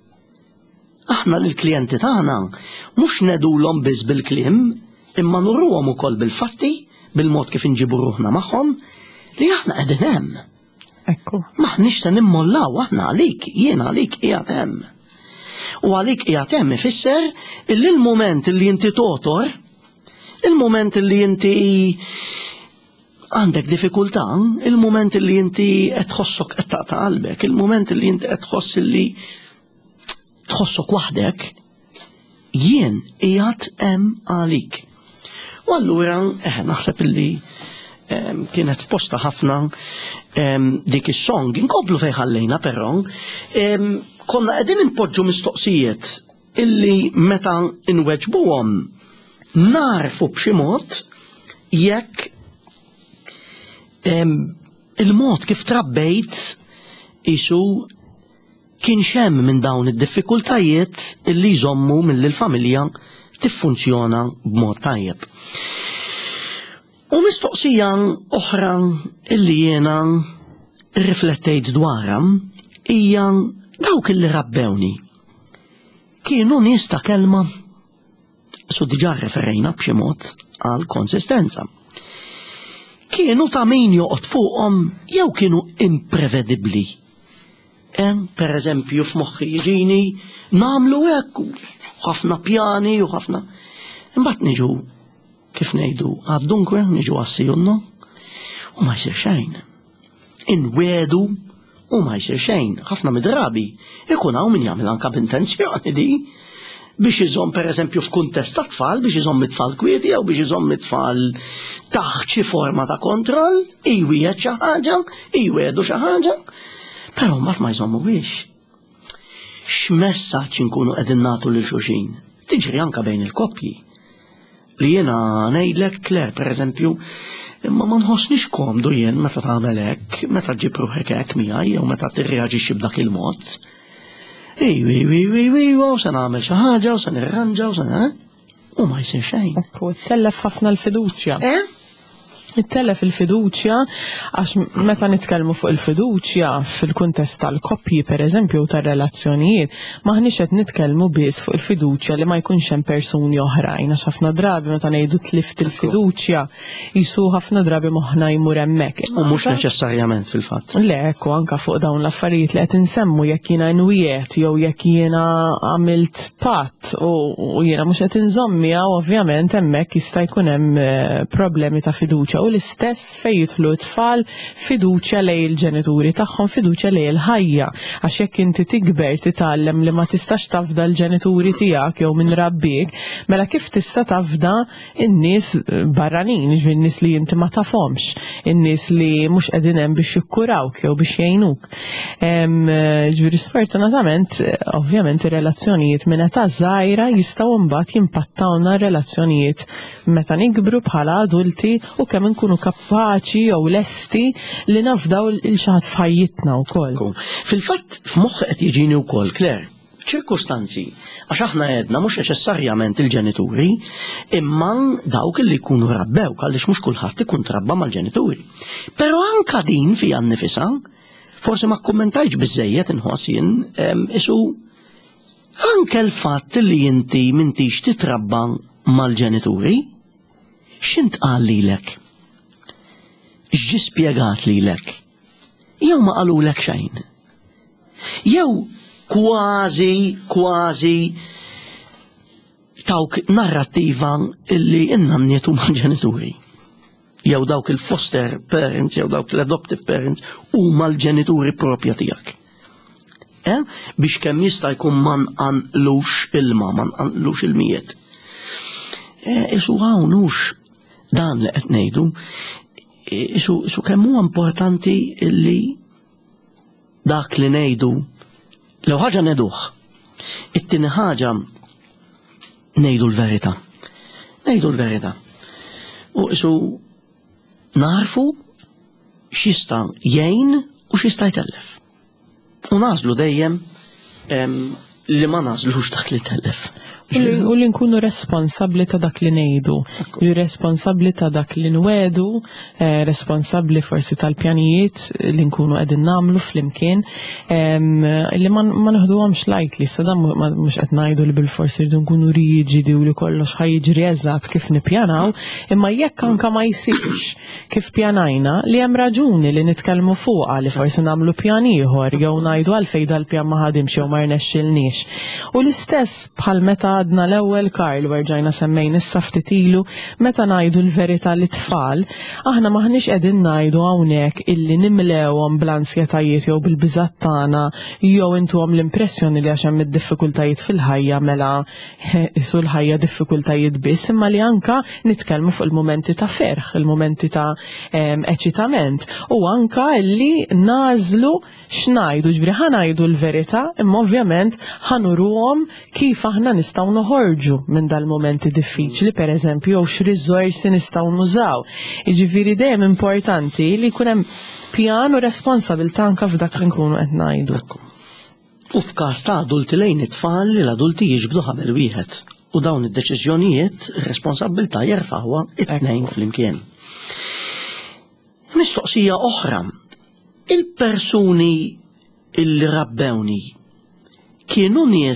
Aħna lill-klijenti tagħna mhux nedulhom biss bil-kliem, imma nurruhom ukoll bil-fatti, bil-mod kif inġibu ruħna magħhom li aħna qegħdin hemm. Ekku. Maħniex se nimmollaw aħna għalik, jien għalik qiegħed hemm. U għalik qiegħed hemm ifisser illi l-mument li inti totor, il-mument li inti għandek diffikultà, il-mument li inti qed tħossok qed taqta' qalbek, il-mument li inti qed tħoss li tħossok waħdek, jien qiegħed hemm għalik. U allura eh, naħseb illi um, kienet posta ħafna um, dik is-song, inkomplu fejn ħallejna però um, konna qegħdin impoġġu mistoqsijiet illi meta inweġbuhom narfu b'xi mod jekk um, il-mod kif trabbejt isu kien xem minn dawn id-diffikultajiet illi jżommu mill-familja tiffunzjona b'mod tajjeb. U mistoqsija oħra illi jiena riflettejt dwarha hija dawk illi rabbewni. Kienu nies ta' kelma, su diġà referejna b'xi mod għal konsistenza. Kienu ta' min joqgħod fuqhom jew kienu imprevedibbli. Per eżempju f'moħħi jiġini nagħmlu hekk ħafna pjani u ħafna. Imbagħad niġu kif ngħidu għad-dunkwe niġu għassijunna u ma jsir xejn. Inwedu u ma jsir xejn. Ħafna midrabi ikun hawn min jagħmel anke b'intenzjoni di biex iżomm pereżempju f'kuntest ta' tfal biex iżomm it-tfal kwieti jew biex iżomm it-tfal taħt xi forma ta' kontroll, iwiegħed xi ħaġa, iwedu xi ħaġa, però mbagħad ma jżommuhiex. X'messaġġ inkunu qegħdin nagħtu lil xulxin? Tiġri anke bejn il-koppji. Li jiena ngħidlek Claire pereżempju, imma ma nħossniex komdu jien meta tagħmel hekk, meta ġġib ruħek hekk miegħi jew meta tirreaġixxi b'dak il-mod. Ejwi, ejwi, ejwi, u se nagħmel xi ħaġa u se nirranġa u se u ma jsir xejn. Ekku, tellef ħafna l-fiduċja. Eh? It-telef il-fiduċja, għax meta nitkellmu fuq il-fiduċja fil-kuntest tal-koppji pereżempju u tar-relazzjonijiet, maħniex qed nitkellmu biss fuq il-fiduċja li ma jkunx hemm persuni oħrajn, għax ħafna drabi meta ngħidu tlift il-fiduċja jisu ħafna drabi moħħna jmur hemmhekk. U mhux neċessarjament fil-fatt. Le, ekku anke fuq dawn l-affarijiet li qed insemmu jekk jiena nwiet jew jekk jiena għamilt patt u jiena mhux qed inżommi ovvjament hemmhekk jista' jkun hemm problemi ta' fiduċja. U l-istess fejn jidħlu t-tfal fiduċja lejn il-ġenituri tagħhom, fiduċja lejn il-ħajja. Għax jekk inti tikber titgħallem li ma tistax tafda l-ġenituri tiegħek jew minn rabbik, mela kif tista' tafda in-nies barranin, ġifieri n-nies li inti ma tafhomx, in-nies li mhux qegħdin hemm biex jikkurawk jew biex jgħinuk. Ġifieri sfortunatament, ovvjament ir-relazzjonijiet minn età żgħira jistgħu mbagħad jimpattawna r-relazzjonijiet meta nikbru bħala adulti u kemm nkunu kapaċi jew lesti li nafdaw il-xaħat f'ħajjitna wkoll. Fil-fatt f'moħħ qed jiġini wkoll, Claire, ċirkostanzi, għax aħna għedna mhux neċessarjament il-ġenituri, imma dawk li jkunu rabbew, għaliex mhux kulħadd ikun trabba mal-ġenituri. Però anka din fiha nnifisha, forsi ma kkummentajtx biżejjed inħoss jien, isu anke l-fatt li inti m'intix titrabba mal-ġenituri, x'intqal lilek? X'ġi spjegat lilek? Jew ma qalulek xejn? Jew kważi kważi tawk narrattiva illi innannietu mal-ġenituri. Jew dawk il-foster parents, jew dawk l-adoptive parents huma l-ġenituri proprja tiegħek. Eh? Biex kemm jista' jkun ma nqanqlux ilma, ma nqanqlux il-mijiet. Isu hawnux dan li qed ngħidu, isu kemm huwa importanti li dak li ngħidu lew ħaġa ngħiduh. It-tieni ħaġa ngħidu l-verità. Ngħidu l-verità. U isu narfu x'jista' jgħin u x'jista' jtellef. U nażlu dejjem li ma nażlux dak li tellef. U li nkunu responsabbli ta' dak li ngħidu, li responsabbli ta' dak li nwedu, responsabbli forsi tal-pjanijiet li nkunu qegħdin nagħmlu flimkien, li ma naħduhomx lightly, sa dan mhux qed ngħidu li bil-forsi rridu nkunu riġidi u li kollox ħajjiġri eżatt kif nippjanaw, imma jekk anke ma jsirx kif pjanajna li hemm raġuni li nitkellmu fuqha li forsi nagħmlu pjan ieħor jew ngħidu għalfejn dal-pjan ma ħadimx jew ma rnexxilniex. U l-istess bħal meta għadna l-ewwel Karl werġajna semmejn issa ftit ilu meta ngħidu l-verità li tfal, aħna maħniex qegħdin ngħidu hawnhekk illi nimlewhom bl-ansjetajiet jew bil-biżgħat tagħna jew intuhom l-impressjoni li għax hemm id-diffikultajiet fil-ħajja mela isu l-ħajja diffikultajiet biss, imma li anka nitkellmu fuq il-momenti ta' ferħ, il-momenti ta' eċitament u anka illi nażlu x'ngħidu, ġifieri ħanajdu l-verità, imma ovvjament ħanuruhom kif aħna nistgħu noħorġu minn dal-momenti diffiċli, pereżempju, jew x'riżorsi nistgħu nużaw. Jiġifieri dejjem importanti li jkun hemm pjan u responsabilità anke f'dak li nkunu qed ngħidu. U f'każ ta' adulti lejn it-tfal li l-adulti jiġbdu ħabel wieħed u dawn id-deċiżjonijiet ir-responsabilità jerfgħuha it-tnejn flimkien. Mistoqsija oħra, il-persuni illi rabbewni kienu nies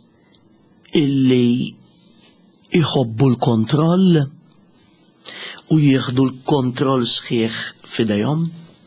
illi iħobbu l-kontroll u jieħdu l-kontroll sħiħ f'idejhom?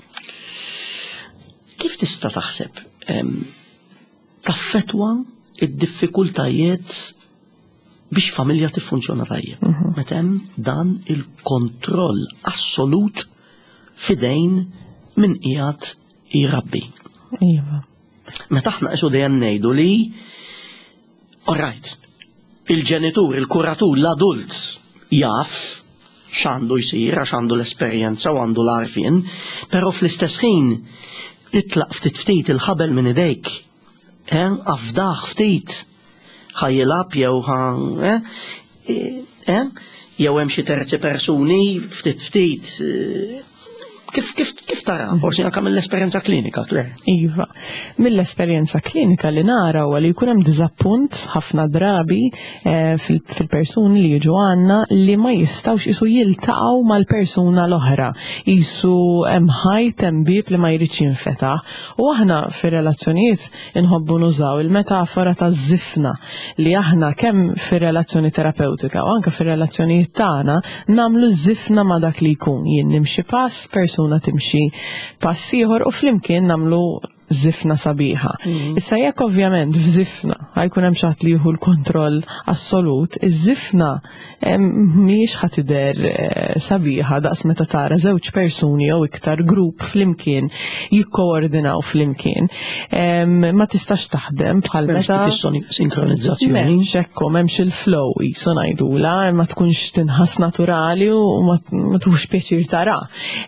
Kif tista' taħseb taffettwa id-diffikultajiet biex familja tiffunzjona tajjeb? Meta hemm dan il-kontroll assolut f'idejn min qiegħed jirabbi. Iva. Meta aħna qisu dejjem ngħidu li alright, il-ġenitur, il-kuratur, l-adult jaf x'għandu jsir għax għandu l-esperjenza u għandu l-għarfien, però fl-istess ħin itlaq ftit ftit il-ħabel minn idejk, afdaħ ftit ħajjilab jew jew hemm xi terzi persuni ftit ftit Kif kif kif tara? Forsi anke mill-esperjenza klinika, Claire. Iva, mill-esperjenza klinika li nara huwa li jkun hemm diżappunt ħafna drabi eh, fil-persuni li jiġu għandna li ma jistgħux isu jiltaqgħu mal-persuna l-oħra. Isu hemm ħajt hemm bieb li ma jridx jinfetaħ. U aħna fir-relazzjonijiet inħobbu nużaw il-metafora taż-żifna li aħna kemm fir-relazzjoni terapeutika u anke fir-relazzjonijiet tagħna nagħmlu żifna ma' dak li jkun. Jien nimxi pass, persuna timxi pass ieħor u flimkien nagħmlu żifna sabiħa. Issa jekk ovvjament f'żifna ħajkun hemm xi ħadd li jieħu l-kontroll assolut, iż-żifna mhijiex ħatider sabiħa daqs meta tara żewġ persuni jew iktar grupp flimkien jikkoordinaw flimkien. Ma tistax taħdem bħal meta sinkronizzazzjoni. M'hemmx hekk m'hemmx il-flow qisu ngħidula, ma tkunx tinħass naturali u ma tħux pjaċir tara.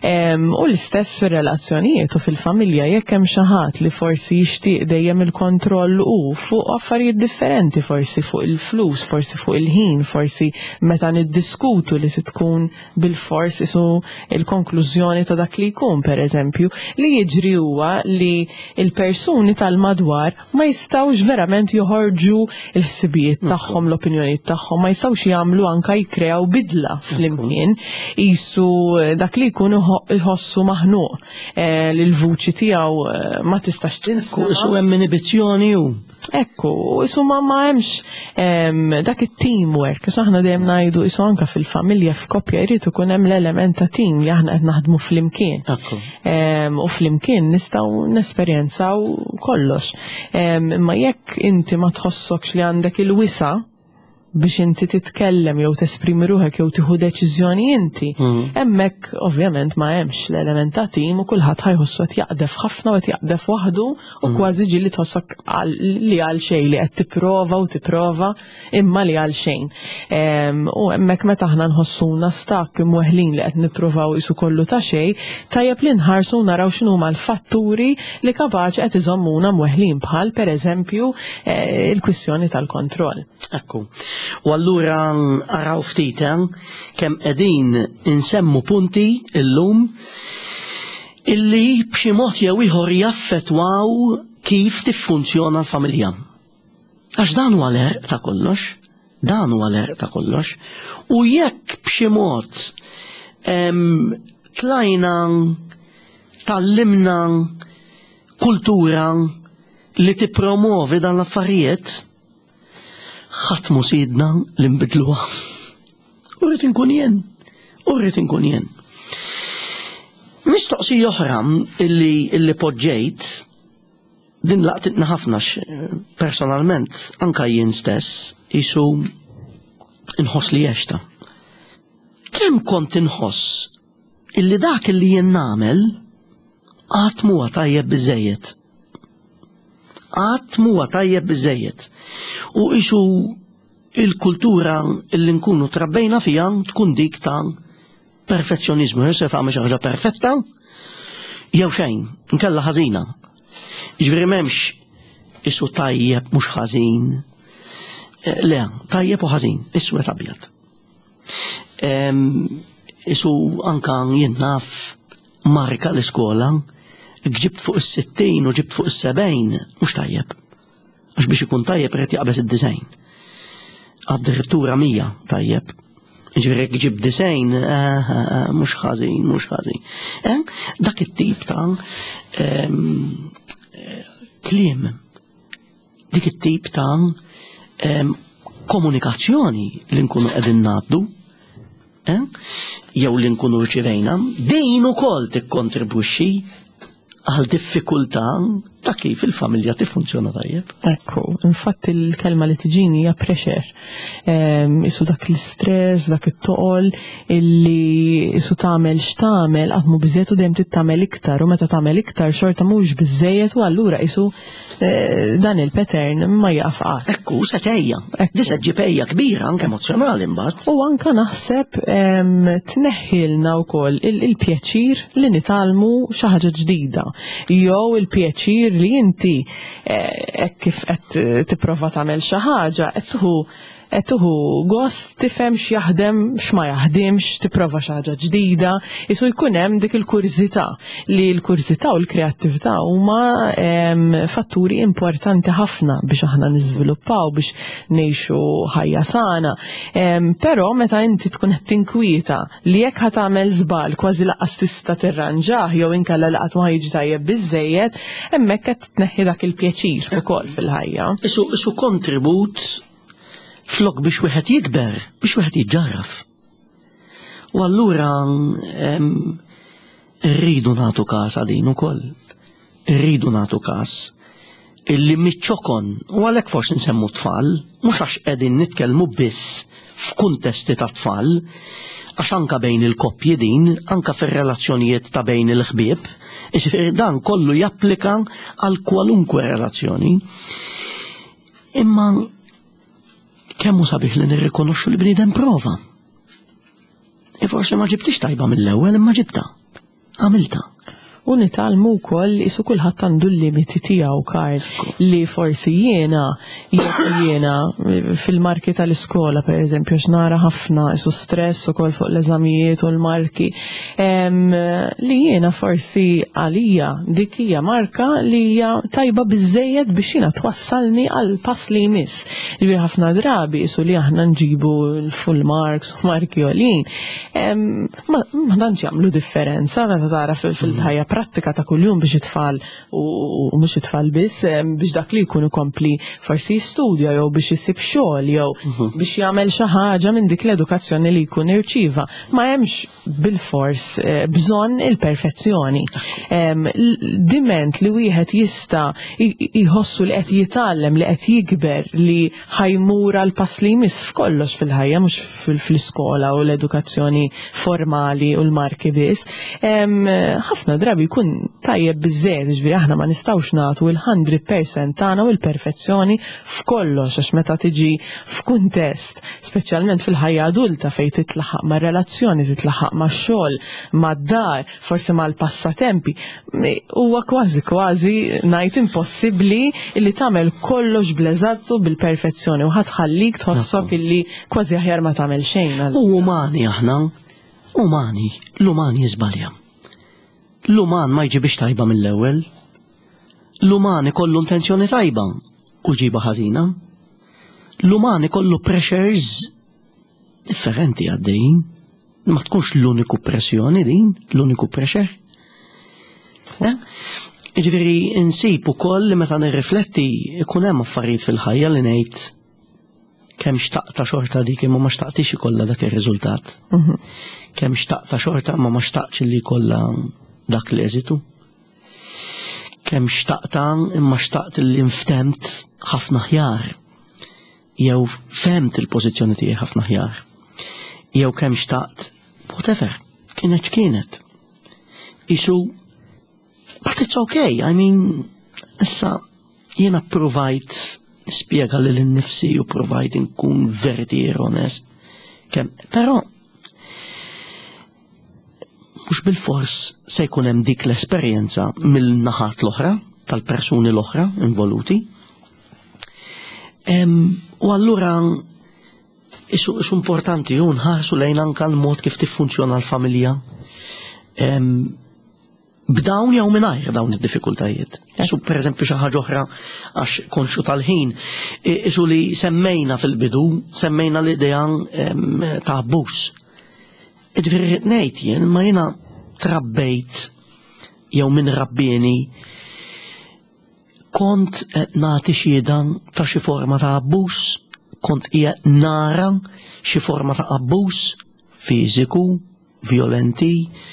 U l-istess fir-relazzjonijiet u fil-familja jekk hemm xi ħadd li forsi jixtieq dejjem il-kontroll u fuq affarijiet differenti, forsi fuq il-flus, forsi fuq il-ħin, forsi meta niddiskutu li tkun bil-fors isu il-konklużjoni ta' dak li jkun, pereżempju, li jiġri huwa li il-persuni tal-madwar ma jistgħux verament joħorġu il-ħsibijiet tagħhom, l-opinjonijiet tagħhom, ma jistgħux jagħmlu anke jikkreaw bidla flimkien, isu dak li jkun iħossu maħnuq li l-vuċi tiegħu ma tistax tinsma. Isu hemm inibizzjoni u Ekku, isu ma ma hemmx dak it-teamwork, isu aħna dejjem ngħidu isu anke fil-familja f'koppja jrid ikun hemm l-element ta' team li aħna qed naħdmu flimkien. U flimkien nistgħu nesperjenzaw kollox. Imma jekk inti ma tħossokx li għandek il-wisa biex inti titkellem jew tesprimi ruħek jew tieħu deċiżjoni inti, hemmhekk ovvjament ma hemmx l-element ta' tim u kulħadd ħajħossu qed jaqdef ħafna u qed jaqdef waħdu u kważi ġieli tħossok li għal xejn li qed tipprova u tipprova imma li għal xejn. U hemmhekk meta aħna nħossuna stak imweħħlin li qed nippruvaw isu kollu ta' xejn, tajjeb li nħarsu naraw x'inhuma l-fatturi li kapaċi qed iżommuna mweħħlin bħal pereżempju il-kwistjoni tal-kontroll. Ekku. U allura araw ftit kemm qegħdin insemmu punti illum illi b'xi mod jew ieħor jaffettwaw kif tiffunzjona l-familja. Għax dan huwa l-għerq ta' kollox, dan huwa l-għerq ta' kollox, u jekk b'xi mod tlajna tallimna kultura li tippromovi dan l-affarijiet, ħatmu sidna l-imbidluha. Urrit inkun jien, urrit inkun jien. Mistoqsija oħra illi illi poġġejt, din laqtitna ħafna personalment, anka jien stess, isu inħoss li jexta. Kemm kont inħoss illi dak illi jien nagħmel għad muha tajjeb biżejjed. Għad muha tajjeb biżejjed. U isu il-kultura illi nkunu trabbejna fija tkun dik ta' perfezzjonizmu, se tagħmel xi ħaġa perfetta, jew xejn, nkella ħażina. Ġifieri m'hemmx isu tajjeb mhux ħażin. Le, tajjeb u ħażin, iswed abjad. Isu anka jien naf marka l-iskola, ġibt fuq is-sittin u ġibt fuq is-sebgħin mhux tajjeb. Għax biex ikun tajjeb rrid jaqbes id-disejn. Għad-direttura mija tajjeb. Ġifieri jekk ġib disejn mhux ħażin, mhux ħażin. Dak it-tip ta' kliem, dik it-tip ta' komunikazzjoni li nkunu qegħdin ngħaddu, jew li nkunu rċivejna, din ukoll tikkontribwixxi għal diffikultà ta' kif il-familja tiffunzjona tajjeb. Ekku, infatti il-kelma li tiġini hija pressure. Isu dak l-istress, dak it-toqol illi isu tagħmel x'tagħmel qatt mhu biżejjed u dejjem titagħmel iktar u meta tagħmel iktar xorta mhux biżejjed u allura isu dan il-pattern ma jaqaf qatt. Ekku setejja. Di se ġipejja kbira anke emozjonali mbagħad. U anke naħseb tneħħilna wkoll il-pjaċir li nitalmu xi ħaġa ġdida. Jew il-pjaċir li inti kif qed tipprova tagħmel xi ħaġa qed tieħu qed tuħu gost tifhem x'jaħdem x'ma jaħdimx, tipprova xi ħaġa ġdida, isu jkun hemm dik il-kurżità li l-kurżità u l-kreattività huma fatturi importanti ħafna biex aħna niżviluppaw biex ngħixu ħajja sana. Però meta inti tkun qed tinkwieta li jekk ħa tagħmel żball kważi laqqas tista' tirranġah jew inkella laqgħat ma jiġi tajjeb biżżejjed, hemmhekk qed tneħħi dak il-pjaċir ukoll fil-ħajja. Isu isu kontribut flok biex wieħed jikber, biex wieħed jiġġarraf. U allura rridu nagħtu każ għadin ukoll. Rridu nagħtu każ illi miċ-ċokon u għalhekk forsi nsemmu tfal, mhux għax qegħdin nitkellmu biss f'kuntesti ta' tfal, għax anka bejn il-koppji din, anka fir-relazzjonijiet ta' bejn il-ħbieb, iġifieri dan kollu japplika għal kwalunkwe relazzjoni. Imma kemm hu sabiħ li nirrikonoxxu li bniedem prova. E forsi ma ġibtix tajba mill-ewwel imma ġibta. Għamilta. U nitalmu wkoll isu kulħadd għandu l-limiti tiegħu Karl li forsi jiena jekk jiena fil-marki tal-iskola pereżempju għax nara ħafna isu stress ukoll fuq l-eżamijiet u l-marki li jiena forsi għalija dik hija marka li hija tajba biżżejjed biex jiena twassalni għal pass li jmiss. Ġifieri ħafna drabi isu li aħna nġibu l-full marks u marki għolin ma tantx jagħmlu differenza meta tara fil-ħajja prattika ta' kuljum biex it-tfal u mhux it-tfal biss biex dak li jkun ikompli forsi jistudja jew biex isib xogħol jew biex jagħmel xi ħaġa minn dik l-edukazzjoni li jkun irċieva. Ma hemmx bil-fors bżonn il-perfezzjoni. Diment li wieħed jista' jħossu li qed jitgħallem li qed jikber li ħajmur għal pass li jmiss f'kollox fil-ħajja mhux fl-iskola u l-edukazzjoni formali u l-marki biss. Ħafna drabi jkun tajjeb biżżejjed, ġifieri aħna ma nistgħux nagħtu il-hundred percent tagħna u l-perfezzjoni f'kollox għax meta tiġi f'kuntest, speċjalment fil-ħajja adulta fejn titlaħaq ma' relazzjoni, titlaħaq ma' xogħol, mad-dar, forsi mal-passatempi, huwa kważi kważi ngħid impossibbli li tagħmel kollox bl-eżattu bil-perfezzjoni u ħadħallik tħossok illi kważi aħjar ma tagħmel xejn. U umani aħna, umani, l-umani jiżbalja. L-uman ma jġibix tajba mill-ewwel. L-uman ikollu intenzjoni tajba u ġiba ħażina. L-uman ikollu pressures differenti għaddejjin. Ma tkunx l-uniku pressjoni din, l-uniku pressure. Ġifieri insib ukoll li meta nirrifletti ikun hemm affarijiet fil-ħajja li ngħid kemm xtaqta xorta dik imma ma xtaqtix ikollha dak ir-riżultat. Kemm xtaqta xorta imma ma xtaqx li jkollha dak l-eżitu. Kemm xtaqta imma xtaqt li nftemt ħafna ħjar. Jew femt il-pożizzjoni tiegħi ħafna ħjar. Jew kemm xtaqt whatever, kienet x'kienet. Isu but it's okay, I mean issa jiena provajt nispjega lil innifsi u provajt inkun veritier onest. Kemm però mhux bil-fors se jkun hemm dik l-esperjenza mill-naħat l-oħra, tal-persuni l-oħra involuti. U allura isu importanti hu nħarsu lejn anke l-mod kif tiffunzjona l-familja. B'dawn jew mingħajr dawn id-diffikultajiet. Isu pereżempju xi ħaġa oħra għax konxu tal-ħin, isu li semmejna fil-bidu, semmejna l-idea ta' abbuż. Ġifieri ngħid jien ma jiena trabbejt jew min rabbieni kont qed nagħti xhieda ta' xi forma ta' abbuż, kont qiegħed nara xi forma ta' abbuż fiżiku, violenti,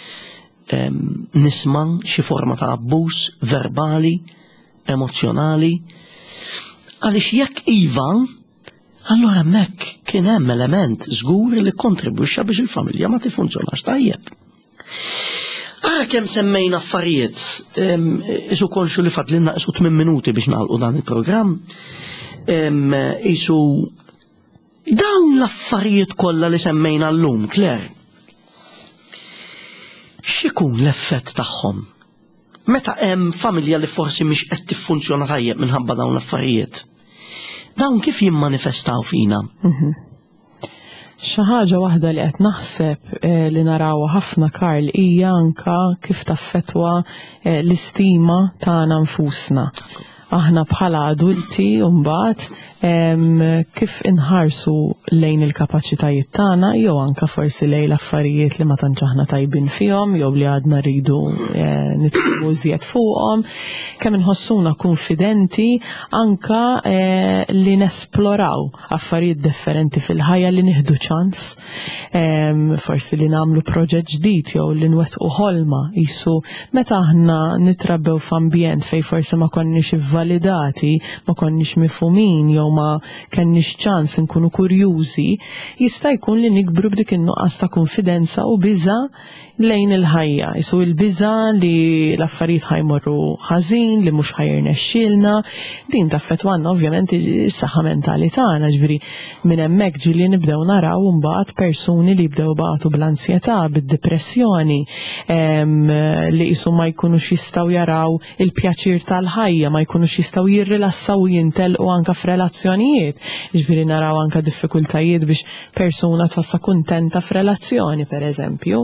nisma' xi forma ta' abbuż verbali, emozjonali. Għaliex jekk iva allura hemmhekk kien hemm element żgur li kontribwixxa biex il-familja ma tiffunzjonax tajjeb. Ara kemm semmejna affarijiet, isu konxu li fadlilna isu tmien minuti biex nagħlqu dan il-programm, isu dawn l-affarijiet kollha li semmejna llum, Claire, x'ikun l-effett tagħhom? Meta hemm familja li forsi mhix qed tiffunzjona tajjeb minħabba dawn l-affarijiet, dawn kif jimmanifestaw fina? Xi ħaġa waħda li qed naħseb li narawha ħafna Karl hija anke kif taffettwa l-istima tagħna nfusna. Aħna bħala adulti u mbagħad kif inħarsu lejn il-kapaċitajiet tagħna jew anke forsi lejn l-affarijiet li ma tantx aħna tajbin fihom jew li għadna rridu nitkellmu żjed fuqhom, kemm inħossuna konfidenti anke li nesploraw affarijiet differenti fil-ħajja li nieħdu ċans, forsi li nagħmlu proġett ġdid jew li nwettqu ħolma qisu meta aħna nitrabbew f'ambjent fejn forsi ma konniex validati, ma konniex mifhumin jew ma kenniex ċans nkunu kurjużi, jista' jkun li nikbru b'dik in-nuqqas ta' konfidenza u biża' lejn il-ħajja. Isu il-biża' li l-affarijiet ħajmorru ħażin, li mhux ħajrnexxielna, din taffettwanna ovvjament is-saħħa mentali tagħna, ġifieri minn hemmhekk ġieli nibdew naraw imbagħad persuni li jibdew bagħtu bl-ansjetà, bid-depressjoni, li qisu ma jkunux jistgħu jaraw il-pjaċir tal-ħajja, ma jkunux jistgħu jirrilassaw u jintelqu anke f'relazzjonijiet. Ġifieri naraw anke diffikultajiet biex persuna tħossha kuntenta f'relazzjoni pereżempju.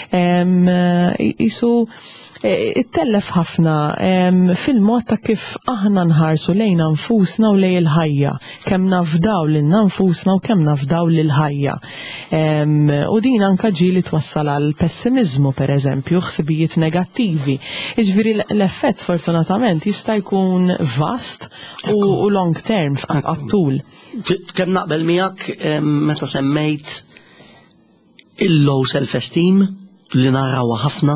Isu it-tellef ħafna fil-mod ta' kif aħna nħarsu lejn nfusna u lejn il-ħajja, kemm nafdaw lil nfusna u kemm nafdaw lil ħajja. U din anke ġieli twassal għal pessimizmu pereżempju, ħsibijiet negattivi. Jiġifieri l-effett sfortunatament jista' jkun vast u long term għat-tul. Kemm naqbel miegħek meta semmejt il-low self-esteem li narawha ħafna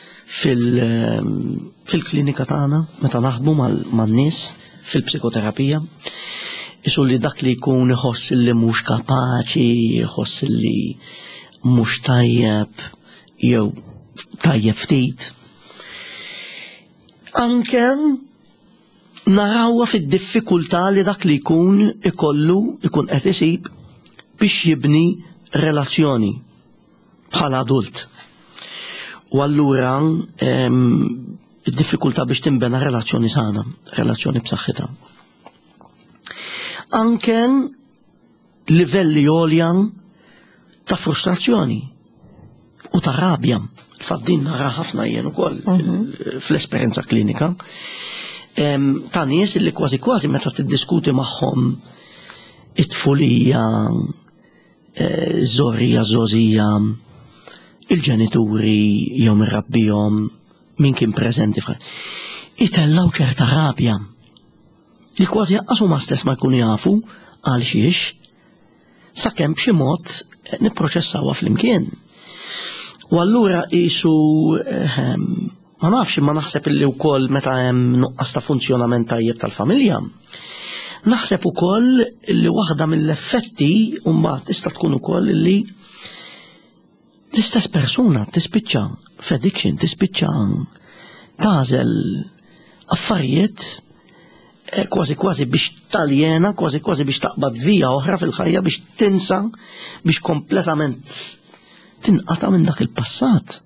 fil-klinika tagħna meta naħdmu man-nies fil-psikoterapija. Isu li dak li jkun iħoss li mhux kapaċi, iħoss li mhux tajjeb jew tajjeb ftit. Anke narawha fid-diffikultà li dak li jkun ikollu ikun qed isib biex jibni relazzjoni bħala adult. U allura id-diffikultà biex timbena relazzjoni sana, relazzjoni b'saħħitha. Anke livelli għolja ta' frustrazzjoni u ta' rabja. Faddin nara ħafna jien ukoll fl-esperjenza klinika. Ta' nies li kważi kważi meta tiddiskuti magħhom it-tfulija, żorrija, żożija, il-ġenituri jew irrabbihom min kien preżenti fra. Itellaw ċerta rabja li kważi jaqqas huma stess ma jkunu jafu għal xiex sakemm b'xi mod nipproċessawha flimkien. U allura qisu ma nafx ma naħseb illi wkoll meta hemm nuqqas ta' funzjonament tajjeb tal-familja. Naħseb ukoll li waħda mill-effetti mbagħad tista' tkun ukoll li l-istess persuna tispiċċa f'addiction, tispiċċa tażel affarijiet kważi kważi biex taljena, kważi kważi biex taqbad vija oħra fil-ħajja biex tinsa, biex kompletament tinqata' minn dak il-passat.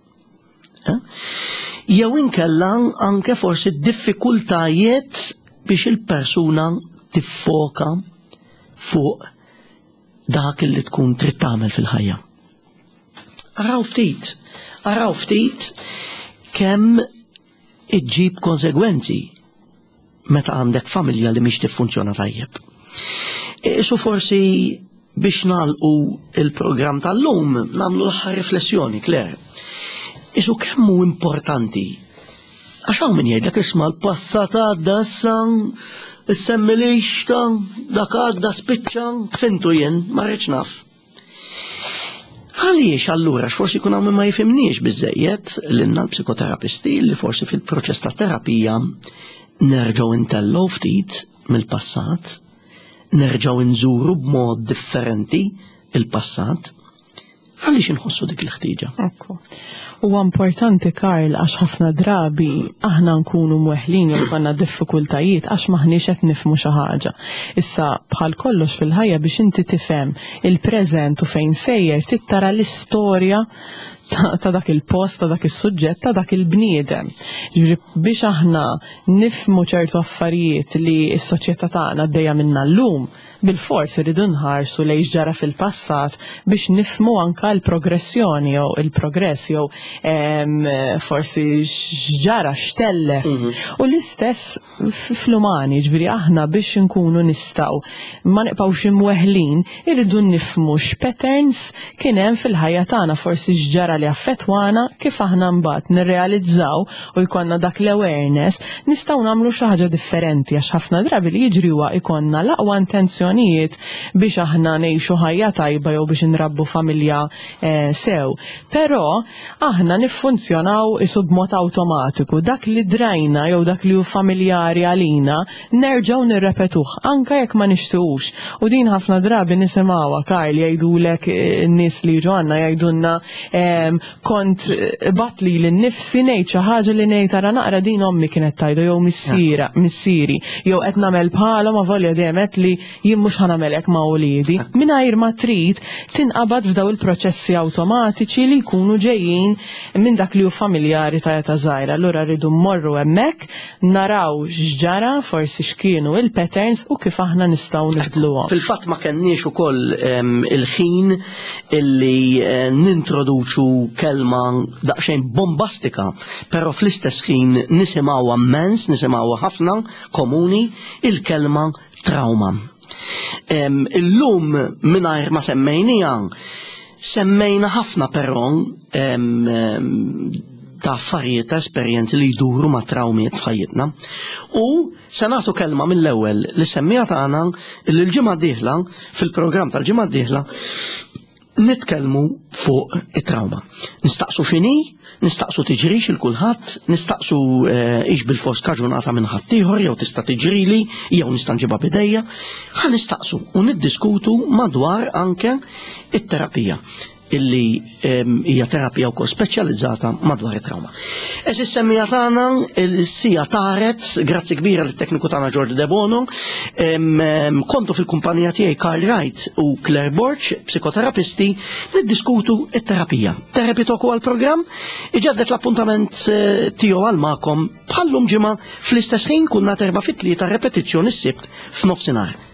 Jew inkella anke forsi diffikultajiet biex il-persuna tiffoka fuq dak li tkun trid tagħmel fil-ħajja. Araw ftit, araw ftit kemm iġġib konsegwenzi meta għandek familja li mhix tiffunzjona tajjeb. Isu forsi biex nagħlqu il-programm tal-lum nagħmlu l-aħħar riflessjoni, Claire. Isu kemm hu importanti għax hawn min jgħidlek isma' l-passat għadda issa issemmi lix ta' dak għadda spiċċa tfintu jien ma rridx naf. Għaliex allura forsi kun hawn ma jifhimniex biżżejjed lilna l-psikoterapisti li forsi fil-proċess ta' terapija nerġgħu intellgħu ftit mill-passat, nerġgħu nżuru b'mod differenti il-passat, għaliex inħossu dik l-ħtieġa. Huwa importanti Karl għax ħafna drabi aħna nkunu mweħlin jew għandna diffikultajiet għax maħniex qed nifhmu xi ħaġa. Issa bħal kollox fil-ħajja biex inti tifhem il-preżent u fejn sejjer trid tara l-istorja ta', ta dak il-post, ta' dak is-suġġett, ta' dak il-bniedem. Ġifieri biex aħna nifmu ċertu affarijiet li s-soċjetà tagħna għaddejja minnha llum, bil-fors iridu nħarsu lejn ġara fil-passat biex nifmu anka l-progressjoni jew il-progress jew forsi x'ġara x'telle. U l-istess fl-umani, ġifieri aħna biex nkunu nistgħu ma nibqgħux imweħħlin irridu nifmu x'patterns kien hemm fil-ħajja tagħna, forsi x'ġara li affettwana, kif aħna mbagħad nirrealizzaw u jkollna dak l-awareness nistgħu nagħmlu xi ħaġa differenti għax ħafna drabi li jiġri huwa jkollna l-aqwa intenzjoni biex aħna ngħixu ħajja tajba jew biex nrabbu familja eh, sew. Però aħna niffunzjonaw isu b'mod awtomatiku. Dak li drajna jew dak li hu familjari għalina nerġgħu nirrepetuh anke jekk ma nixtiequx. U din ħafna drabi nisimgħuha Karl jgħidulek n-nies li jiġu għandna jgħidulna kont batli lin-nifsi ngħid xi ħaġa li ngħid ara naqra din ommi kienet tajda jew missiera missieri jew qed nagħmel bħalhom ma volja dejjem li mhux ħanamelek ma' wliedi, mingħajr ma trid tinqabad f'daw il-proċessi awtomatiċi li jkunu ġejjin minn dak li hu familjari ta' eta żgħira. Allura rridu mmorru hemmhekk, naraw x'ġara, forsi x'kienu il-patterns u kif aħna nistgħu nibdluhom. Fil-fatt ma kenniex ukoll il-ħin illi nintroduċu kelma daqsxejn bombastika, però fl-istess ħin nisimgħuha immens, nisimgħuha ħafna komuni il-kelma trauma. Um, illum mingħajr ma semmejnija, semmejna ħafna però um, um, ta' affarijiet ta' esperjenzi li jduru ma' trawmiet f'ħajjitna. U se nagħtu kelma mill-ewwel li semmija tagħna li l-ġimgħa d-dieħla fil-programm tal-ġimgħa d-dieħla nitkellmu fuq it-trauma. Nistaqsu x'inhi, nistaqsu tiġrix il kulħadd, nistaqsu ix bil-fors kaġunata minn ħadd ieħor jew tista' tiġrili jew nista' nġibha b'idejja, ħa nistaqsu u niddiskutu madwar anke it-terapija illi hija terapija wkoll speċjalizzata madwar it-trauma. Eżis semmija tagħna il-sija taret, grazzi kbira lit-tekniku tagħna George De Bono, kontu fil-kumpanija tiegħi Karl Wright u Claire Borch, psikoterapisti, niddiskutu it-terapija. Therapy Talk huwa l-programm, iġeddet l-appuntament tiegħu għal magħkom bħallum ġimgħa fl-istess ħin kunna terba' fit-tlieta repetizzjoni s-sibt f'nofsinhar.